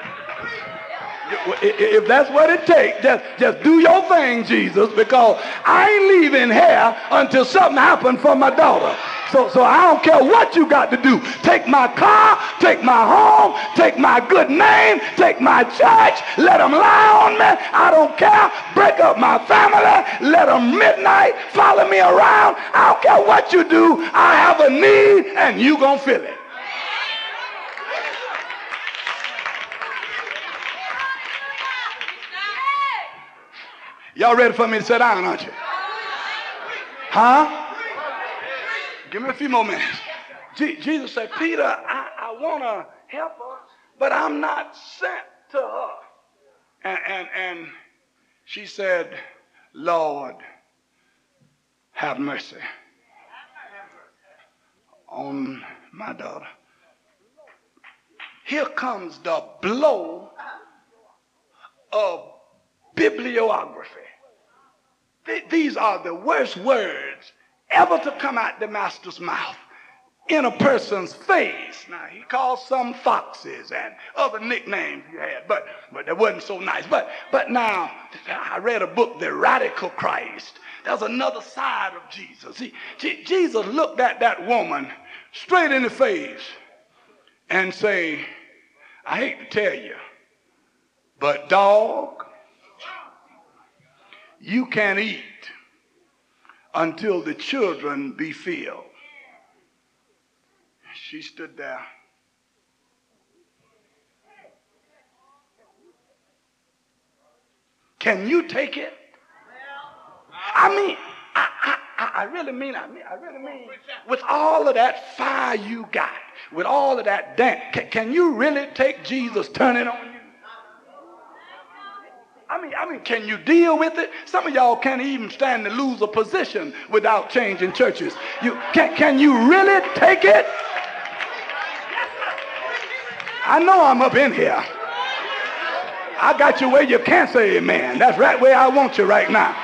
If that's what it takes, just do your thing, Jesus, because I ain't leaving here until something happens for my daughter. So I don't care what you got to do. Take my car, take my home, take my good name, take my church, let them lie on me. I don't care. Break up my family, let them midnight follow me around. I don't care what you do. I have a need and you gonna fill it. Y'all ready for me to sit down, aren't you? Huh? Give me a few more minutes. Jesus said, Peter, I want to help her, but I'm not sent to her. And she said, Lord, have mercy on my daughter. Here comes the blow of bibliography. These are the worst words ever to come out the master's mouth in a person's face. Now, he called some foxes and other nicknames he had, but that wasn't so nice. But now, I read a book, The Radical Christ. There's another side of Jesus. Jesus looked at that woman straight in the face and say, I hate to tell you, but dog, you can't eat until the children be filled. She stood there. Can you take it? I mean, I really mean, with all of that fire you got, with all of that dance, can you really take Jesus turning on you? I mean, can you deal with it? Some of y'all can't even stand to lose a position without changing churches. Can you really take it? I know I'm up in here. I got you where you can't say amen. That's right where I want you right now.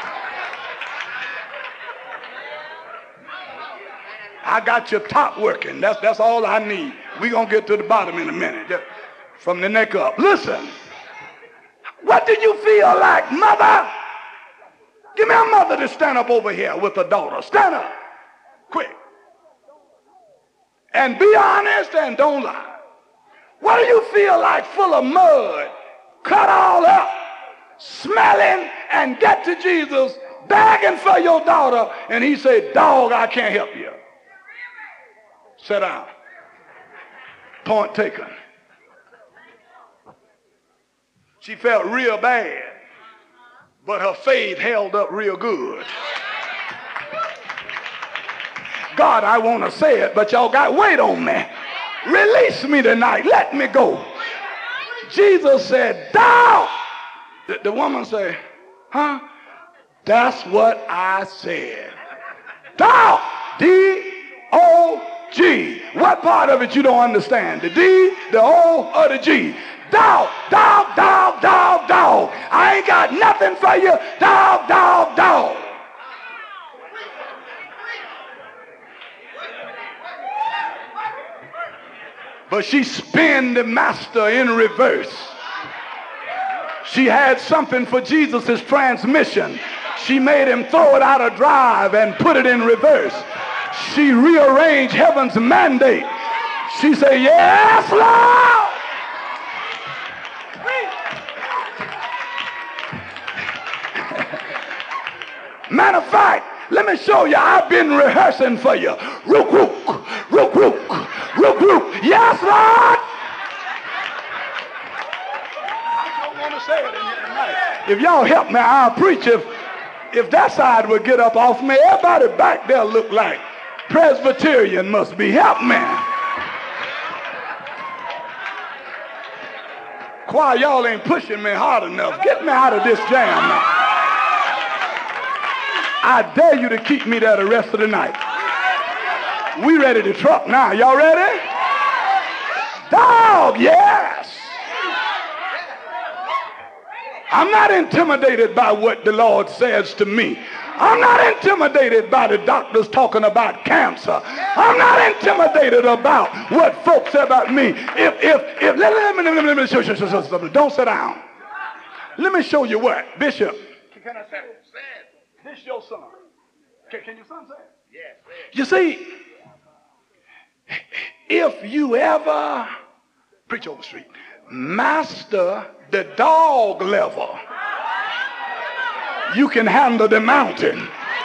I got your top working. That's all I need. We're going to get to the bottom in a minute. Just from the neck up. Listen. What do you feel like, mother? Give me a mother to stand up over here with a daughter. Stand up. Quick. And be honest and don't lie. What do you feel like full of mud, cut all up, smelling, and get to Jesus begging for your daughter, and he said, dog, I can't help you. Sit down. Point taken. She felt real bad, but her faith held up real good. God, I want to say it, but y'all got weight on me. Release me tonight. Let me go. Jesus said, thou. The woman said, huh? That's what I said. Thou. D-O-G. What part of it you don't understand? The D, the O, or the G? Dog, dog, dog, dog, dog. I ain't got nothing for you. Dog, dog, dog. but she spun the master in reverse. She had something for Jesus' transmission. She made him throw it out of drive and put it in reverse. She rearranged heaven's mandate. She said, yes, Lord. Matter of fact, let me show you. I've been rehearsing for you. Rook, rook, rook, rook, rook, rook. Yes, Lord. I don't want to say it in here tonight. If y'all help me, I'll preach. If that side would get up off me, everybody back there look like Presbyterian must be. Help me. Choir, y'all ain't pushing me hard enough. Get me out of this jam now. I dare you to keep me there the rest of the night. We ready to truck now. Y'all ready? Dog, yes. I'm not intimidated by what the Lord says to me. I'm not intimidated by the doctors talking about cancer. I'm not intimidated about what folks say about me. Let me show you something. Don't sit down. Let me show you what, Bishop. Can I say it? This your son. Can your son say it? Yes. You see, if you ever preach over the street, master the dog level, you can handle the mountain.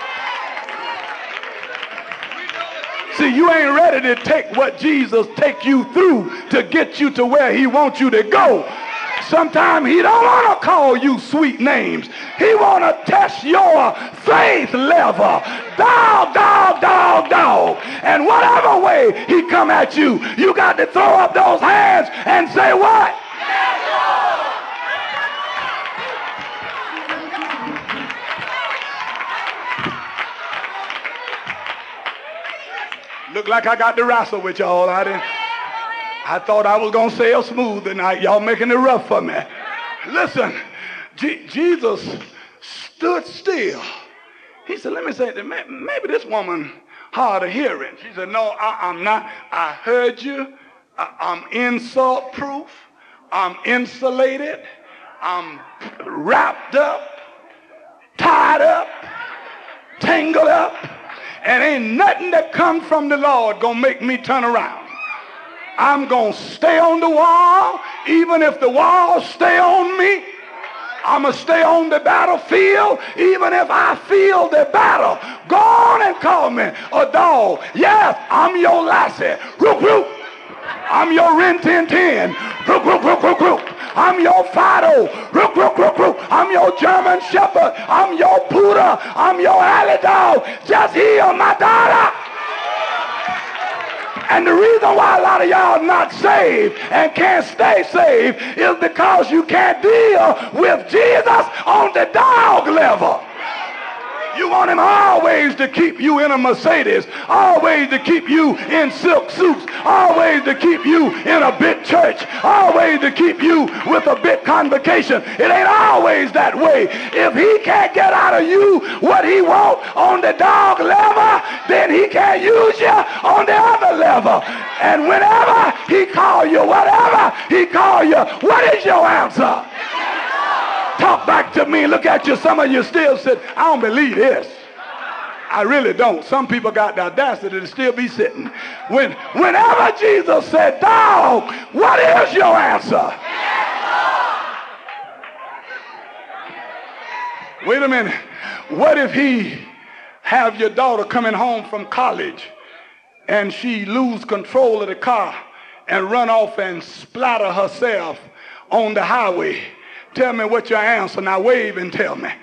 See, you ain't ready to take what Jesus take you through to get you to where he wants you to go. Sometimes he don't want to call you sweet names. He want to test your faith level. Dog, dog, dog, dog. And whatever way he come at you, you got to throw up those hands and say what? Look like I got to wrestle with y'all. I thought I was going to sail smooth tonight. Y'all making it rough for me. Listen, Jesus stood still. He said, let me say that maybe this woman hard of hearing. She said, no, I'm not. I heard you. I'm insult proof. I'm insulated. I'm wrapped up, tied up, tangled up. And ain't nothing that comes from the Lord gonna make me turn around. I'm gonna stay on the wall, even if the walls stay on me. I'm gonna stay on the battlefield, even if I feel the battle. Go on and call me a dog. Yes, I'm your lassie. Rook, rook. I'm your Rin Tin Tin. Rook, rook, rook, rook, rook. I'm your Fido. Rook, rook, rook, rook. I'm your German Shepherd. I'm your Poodle. I'm your alley dog. Just heal my daughter. And the reason why a lot of y'all not saved and can't stay saved is because you can't deal with Jesus on the dog level. You want him always to keep you in a Mercedes, always to keep you in silk suits, always to keep you in a big church, always to keep you with a big convocation. It ain't always that way. If he can't get out of you what he wants on the dog level, then he can't use you on the other level. And whenever he call you, whatever he call you, what is your answer? Talk back to me. Look at you. Some of you still said, I don't believe this. I really don't. Some people got the audacity to still be sitting. Whenever Jesus said, dog, what is your answer? Wait a minute. What if he have your daughter coming home from college and she lose control of the car and run off and splatter herself on the highway? Tell me what your answer. Now wave and tell me.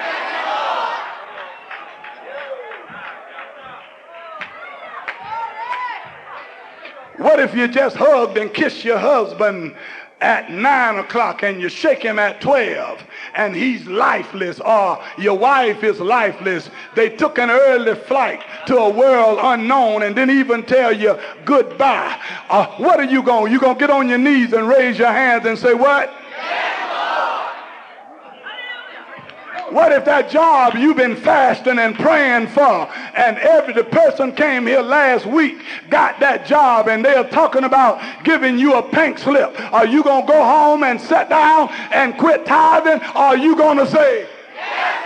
What if you just hugged and kissed your husband at 9 o'clock and you shake him at 12 and he's lifeless, or your wife is lifeless? They took an early flight to a world unknown and didn't even tell you goodbye. What are you going? You going to get on your knees and raise your hands and say what? What if that job you've been fasting and praying for, and the person came here last week, got that job, and they're talking about giving you a pink slip? Are you going to go home and sit down and quit tithing, or are you going to say, yes,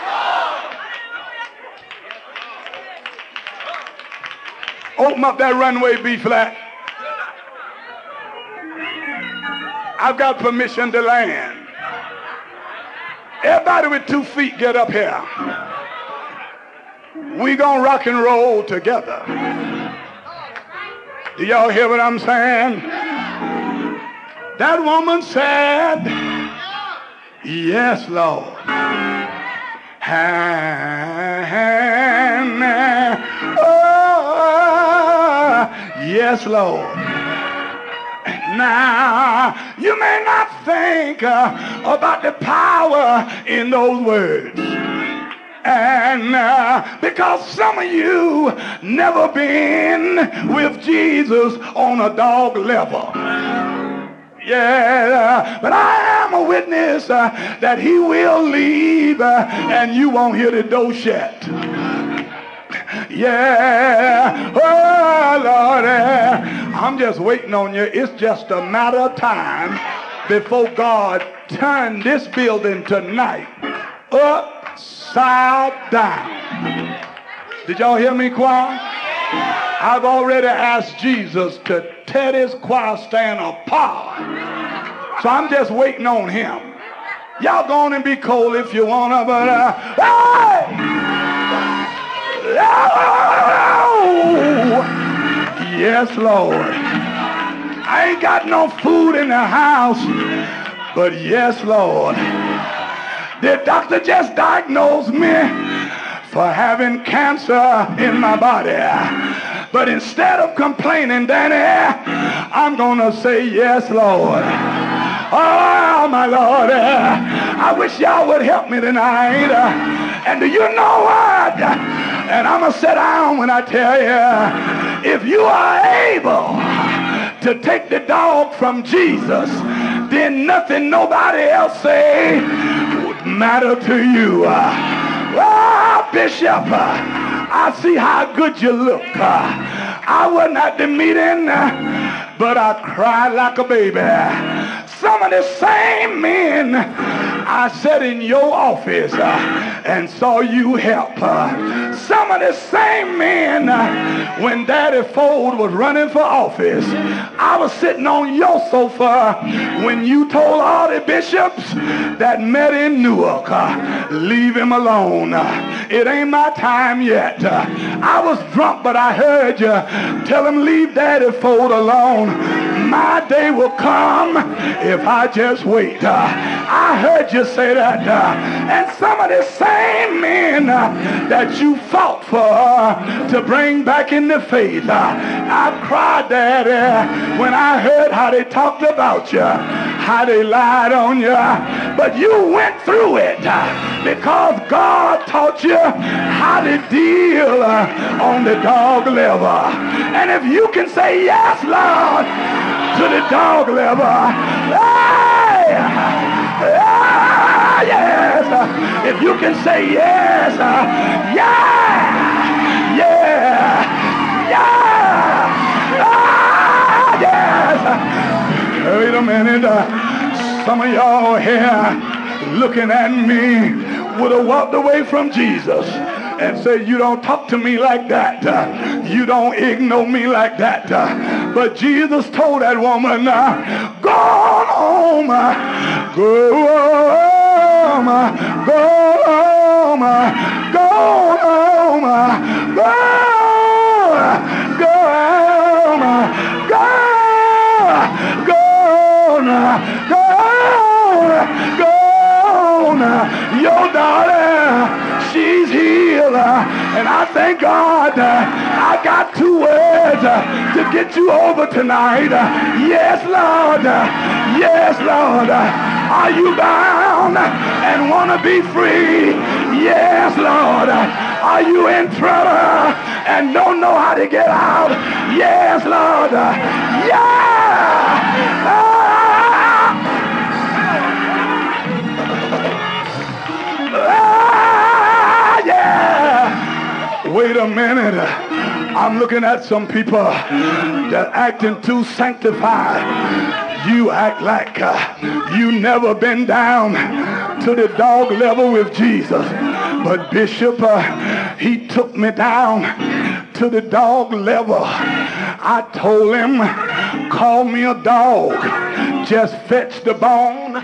Lord? Open up that runway, B flat. I've got permission to land. Everybody with 2 feet, get up here. We gonna rock and roll together. Do y'all hear what I'm saying? That woman said, yes, Lord. And, oh, yes, Lord. Now, you may not think about the power in those words. And because some of you never been with Jesus on a dog level. Yeah, but I am a witness that he will leave and you won't hear the door shut. Yeah, oh Lord, I'm just waiting on you. It's just a matter of time before God turned this building tonight upside down. Did y'all hear me, choir? I've already asked Jesus to tear this choir stand apart. So I'm just waiting on him. Y'all go on and be cold if you want to, but hey! Oh, yes, Lord. I ain't got no food in the house, but yes, Lord. The doctor just diagnosed me for having cancer in my body. But instead of complaining, Danny, I'm going to say yes, Lord. Oh, my Lord. I wish y'all would help me tonight. And do you know what? And I'm going to sit down when I tell you, if you are able to take the dog from Jesus, then nothing nobody else say would matter to you. Oh, Bishop, I see how good you look. I wasn't at the meeting, but I cried like a baby. Some of the same men I sat in your office and saw you help. Some of the same men, when Daddy Ford was running for office, I was sitting on your sofa when you told all the bishops that met in Newark, leave him alone. It ain't my time yet. I was drunk, but I heard you tell him leave Daddy Ford alone. My day will come if I just wait. I heard you say that. And some of the same men that you fought for to bring back in the faith, I cried, Daddy, when I heard how they talked about you, how they lied on you. But you went through it because God taught you how to deal on the dog level. And if you can say yes, Lord, to the dog level, hey, yes, if you can say yes, yeah, yes, wait a minute, some of y'all here looking at me would have walked away from Jesus and said, you don't talk to me like that. You don't ignore me like that. But Jesus told that woman, go on home, go home, go home, go home, go home, go your daughter, she's healed. And I thank God I got 2 words to get you over tonight. Yes, Lord. Yes, Lord. Are you bound and want to be free? Yes, Lord. Are you in trouble and don't know how to get out? Yes, Lord. Yeah. Ah! Wait a minute. I'm looking at some people that acting too sanctified. You act like you never been down to the dog level with Jesus. But Bishop, he took me down to the dog level. I told him, call me a dog. Just fetch the bone.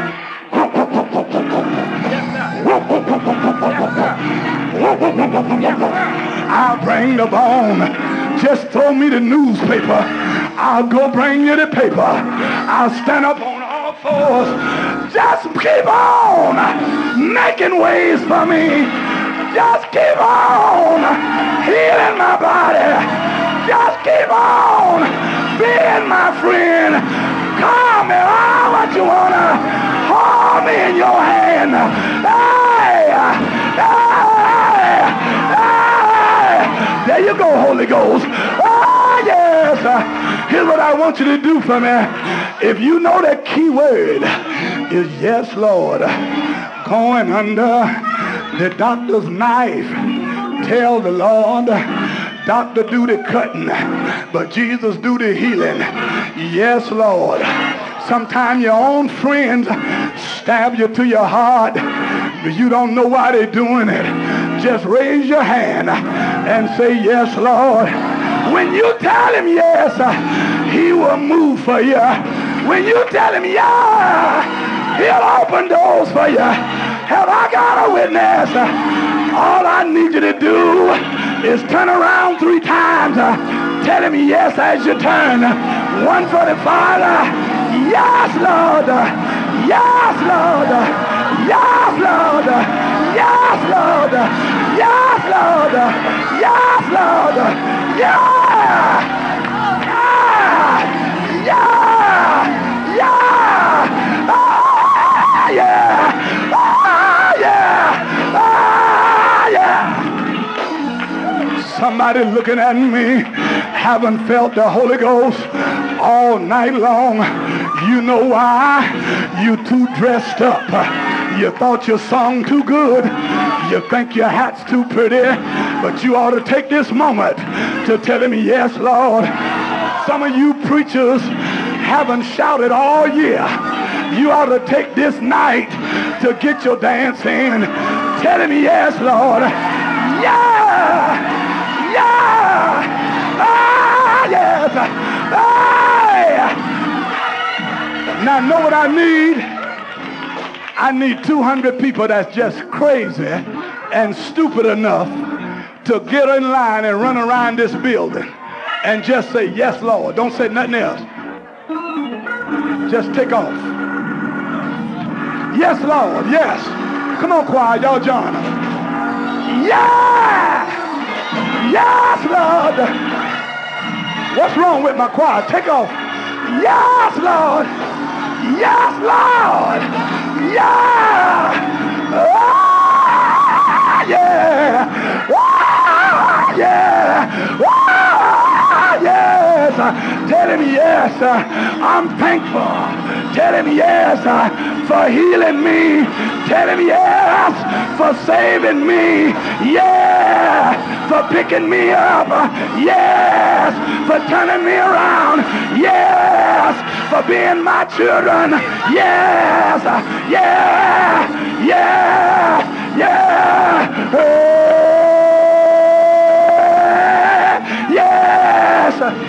I'll bring the bone. Just throw me the newspaper. I'll go bring you the paper. I'll stand up on all fours. Just keep on making ways for me. Just keep on healing my body. Just keep on being my friend. Call me all what you wanna. Hold me in your hand. Hey, hey, hey. There you go, Holy Ghost. Oh, yes. Here's what I want you to do for me. If you know that key word is yes, Lord. Going under the doctor's knife. Tell the Lord, doctor do the cutting, but Jesus do the healing. Yes, Lord. Sometimes your own friends stab you to your heart, but you don't know why they're doing it. Just raise your hand and say, yes, Lord. When you tell him yes, he will move for you. When you tell him yeah, he'll open doors for you. Have I got a witness? All I need you to do is turn around 3 times. Tell him yes as you turn. One for the Father. Yes, Lord. Yes, Lord. Yes, Lord. Yes, Lord. Yes, Lord. Yes, Lord. Yeah. Yeah. Yeah. Yeah. Ah, yeah. Ah, yeah. Ah, yeah. Somebody looking at me, haven't felt the Holy Ghost all night long. You know why? You too dressed up. You thought your song too good. You think your hat's too pretty. But you ought to take this moment to tell him, yes, Lord. Some of you preachers haven't shouted all year. You ought to take this night to get your dance in. Tell him, yes, Lord. Yeah! Yeah! Ah, yes! Hey! Now, know what I need? I need 200 people that's just crazy and stupid enough to get in line and run around this building and just say, yes, Lord. Don't say nothing else. Just take off. Yes, Lord. Yes. Come on, choir. Y'all join us. Yeah! Yes, Lord. What's wrong with my choir? Take off. Yes, Lord. Yes, Lord. Yeah. Oh, yeah. Oh, yeah. Oh, yes. Tell him yes. I'm thankful. Tell him yes for healing me. Tell him yes for saving me. Yeah, for picking me up. Yes, for turning me around. Yes, for being my children. Yes, yeah, yeah, yeah. Yes.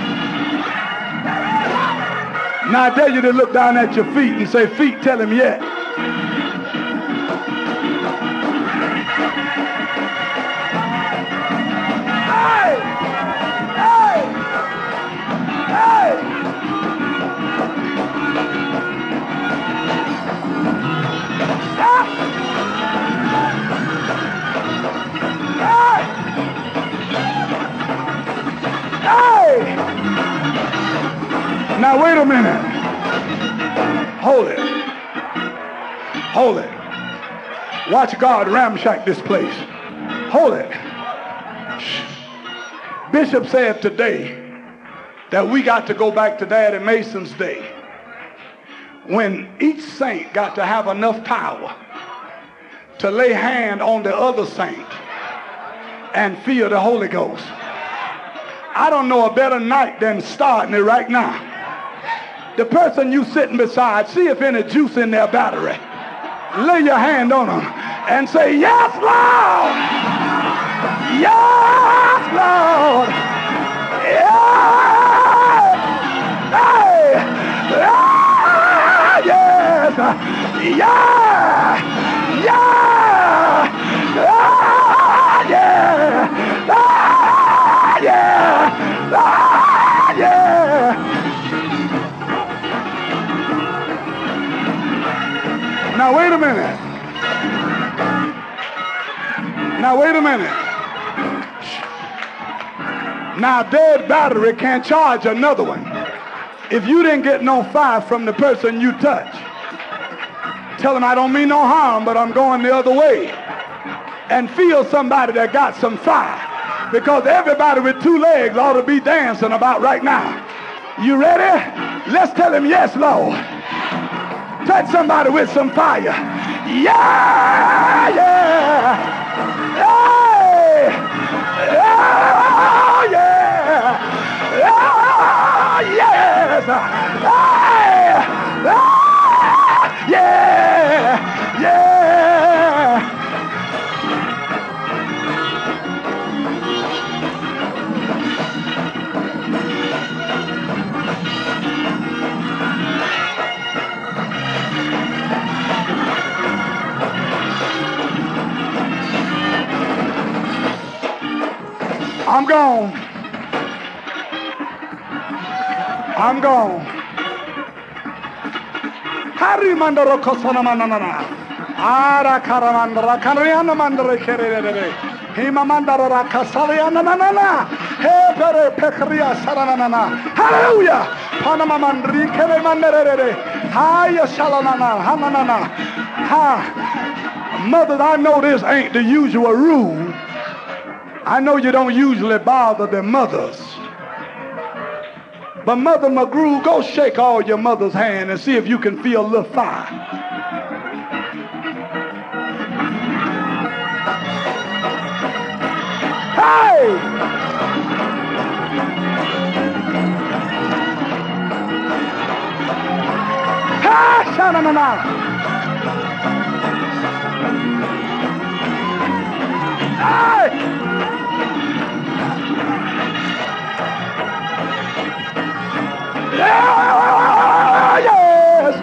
Now I dare you to look down at your feet and say, feet, tell him yes. Hey! Hey! Hey! Stop! Hey! Hey! Now wait a minute. Hold it. Hold it. Watch God ramshack this place. Hold it. Bishop said today that we got to go back to Daddy Mason's day when each saint got to have enough power to lay hand on the other saint and feel the Holy Ghost. I don't know a better night than starting it right now. The person you sitting beside, see if any juice in their battery. Lay your hand on them and say, yes, Lord. Yes, Lord. Yeah. Hey. Yes. Yeah. Yeah. Yeah. Yeah. Yeah. Now wait a minute. Now wait a minute. Now dead battery can't charge another one. If you didn't get no fire from the person you touch, tell them I don't mean no harm, but I'm going the other way. And feel somebody that got some fire. Because everybody with two legs ought to be dancing about right now. You ready? Let's tell him yes, Lord. Touch somebody with some fire. Yeah, yeah. Hey. Oh, yeah. Oh, yes. Hey. Oh, yeah. Yeah. I'm gone. I'm gone. Hari mandaro kosana manana. Ara karamandra kariana mandre kerere. Hima mandara rakasaliana nanana. He pere pekria saranana. Hallelujah. Panama mandri kere mandere. Haya shalanana hanana. Ha. Mothers, I know this ain't the usual rule. I know you don't usually bother the mothers. But Mother McGrew, go shake all your mother's hand and see if you can feel a little fire. Hey! Ha! Sha-na-na-na! Hey! Yes.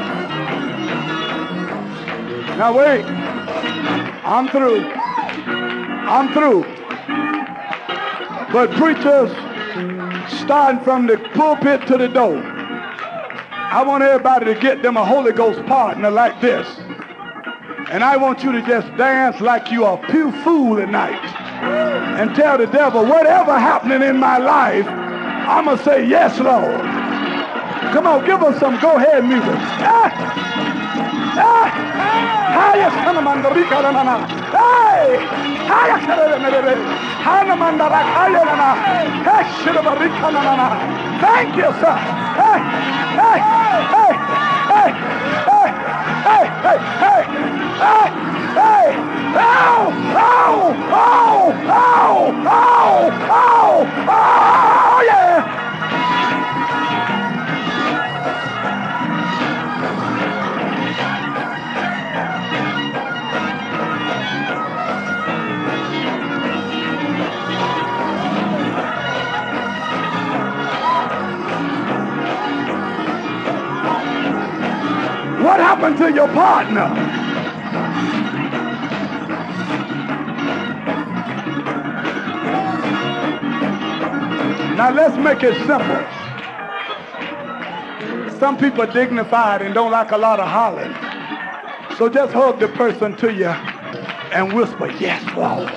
Now wait. I'm through. I'm through. But preachers, starting from the pulpit to the door, I want everybody to get them a Holy Ghost partner like this. And I want you to just dance like you are a pure fool tonight. And tell the devil, whatever happening in my life, I'm going to say, yes, Lord. Come on, give us some go-ahead music. Hey! Thank you, sir. Hey! Hey! Hey! Hey! Hey! Hey! Hey! Hey! Hey! Hey! Oh! Oh! Oh! Oh! Oh! Oh! Oh! Yeah! What happened to your partner? Now let's make it simple. Some people are dignified and don't like a lot of hollering. So just hug the person to you and whisper, yes, Lord.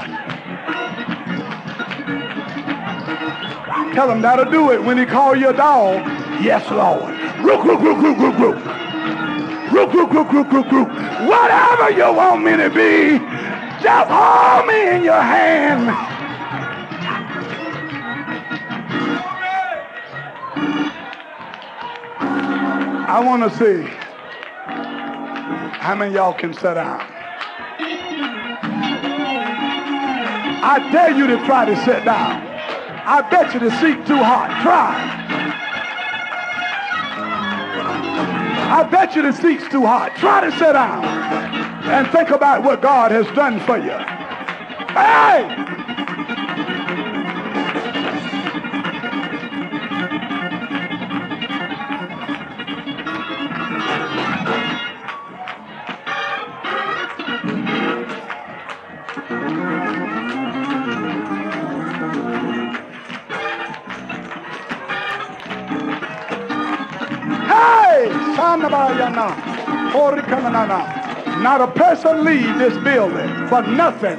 Tell him that'll do it. When he call you a dog, yes, Lord. Rook, rook, rook, rook, rook, rook. Rook, rook, rook, rook, rook, rook. Whatever you want me to be, just hold me in your hand. I want to see how many of y'all can sit down. I dare you to try to sit down. I bet you the seat too hot. Try. I bet you the seat's too hot. Try to sit down and think about what God has done for you. Hey! Not a person leave this building for nothing.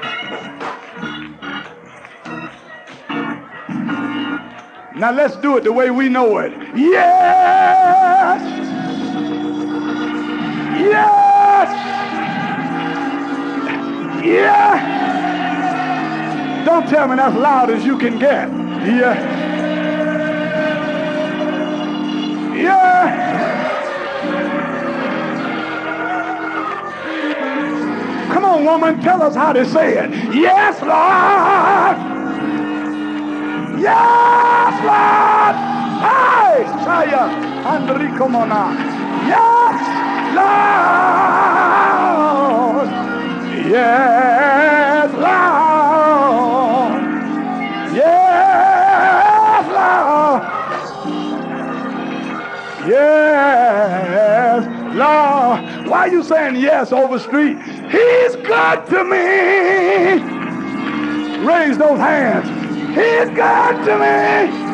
Now let's do it the way we know it. Yes! Yes! Yeah! Don't tell me that's loud as you can get. Yeah. Yeah! Come on, woman, tell us how to say it. Yes, Lord. Yes, Lord. Hey, Shaya, Enrico Mona. Yes, Lord. Yes, Lord. Yes, Lord. Yes, Lord. Why are you saying yes, Overstreet? He's good to me. Raise those hands. He's good to me.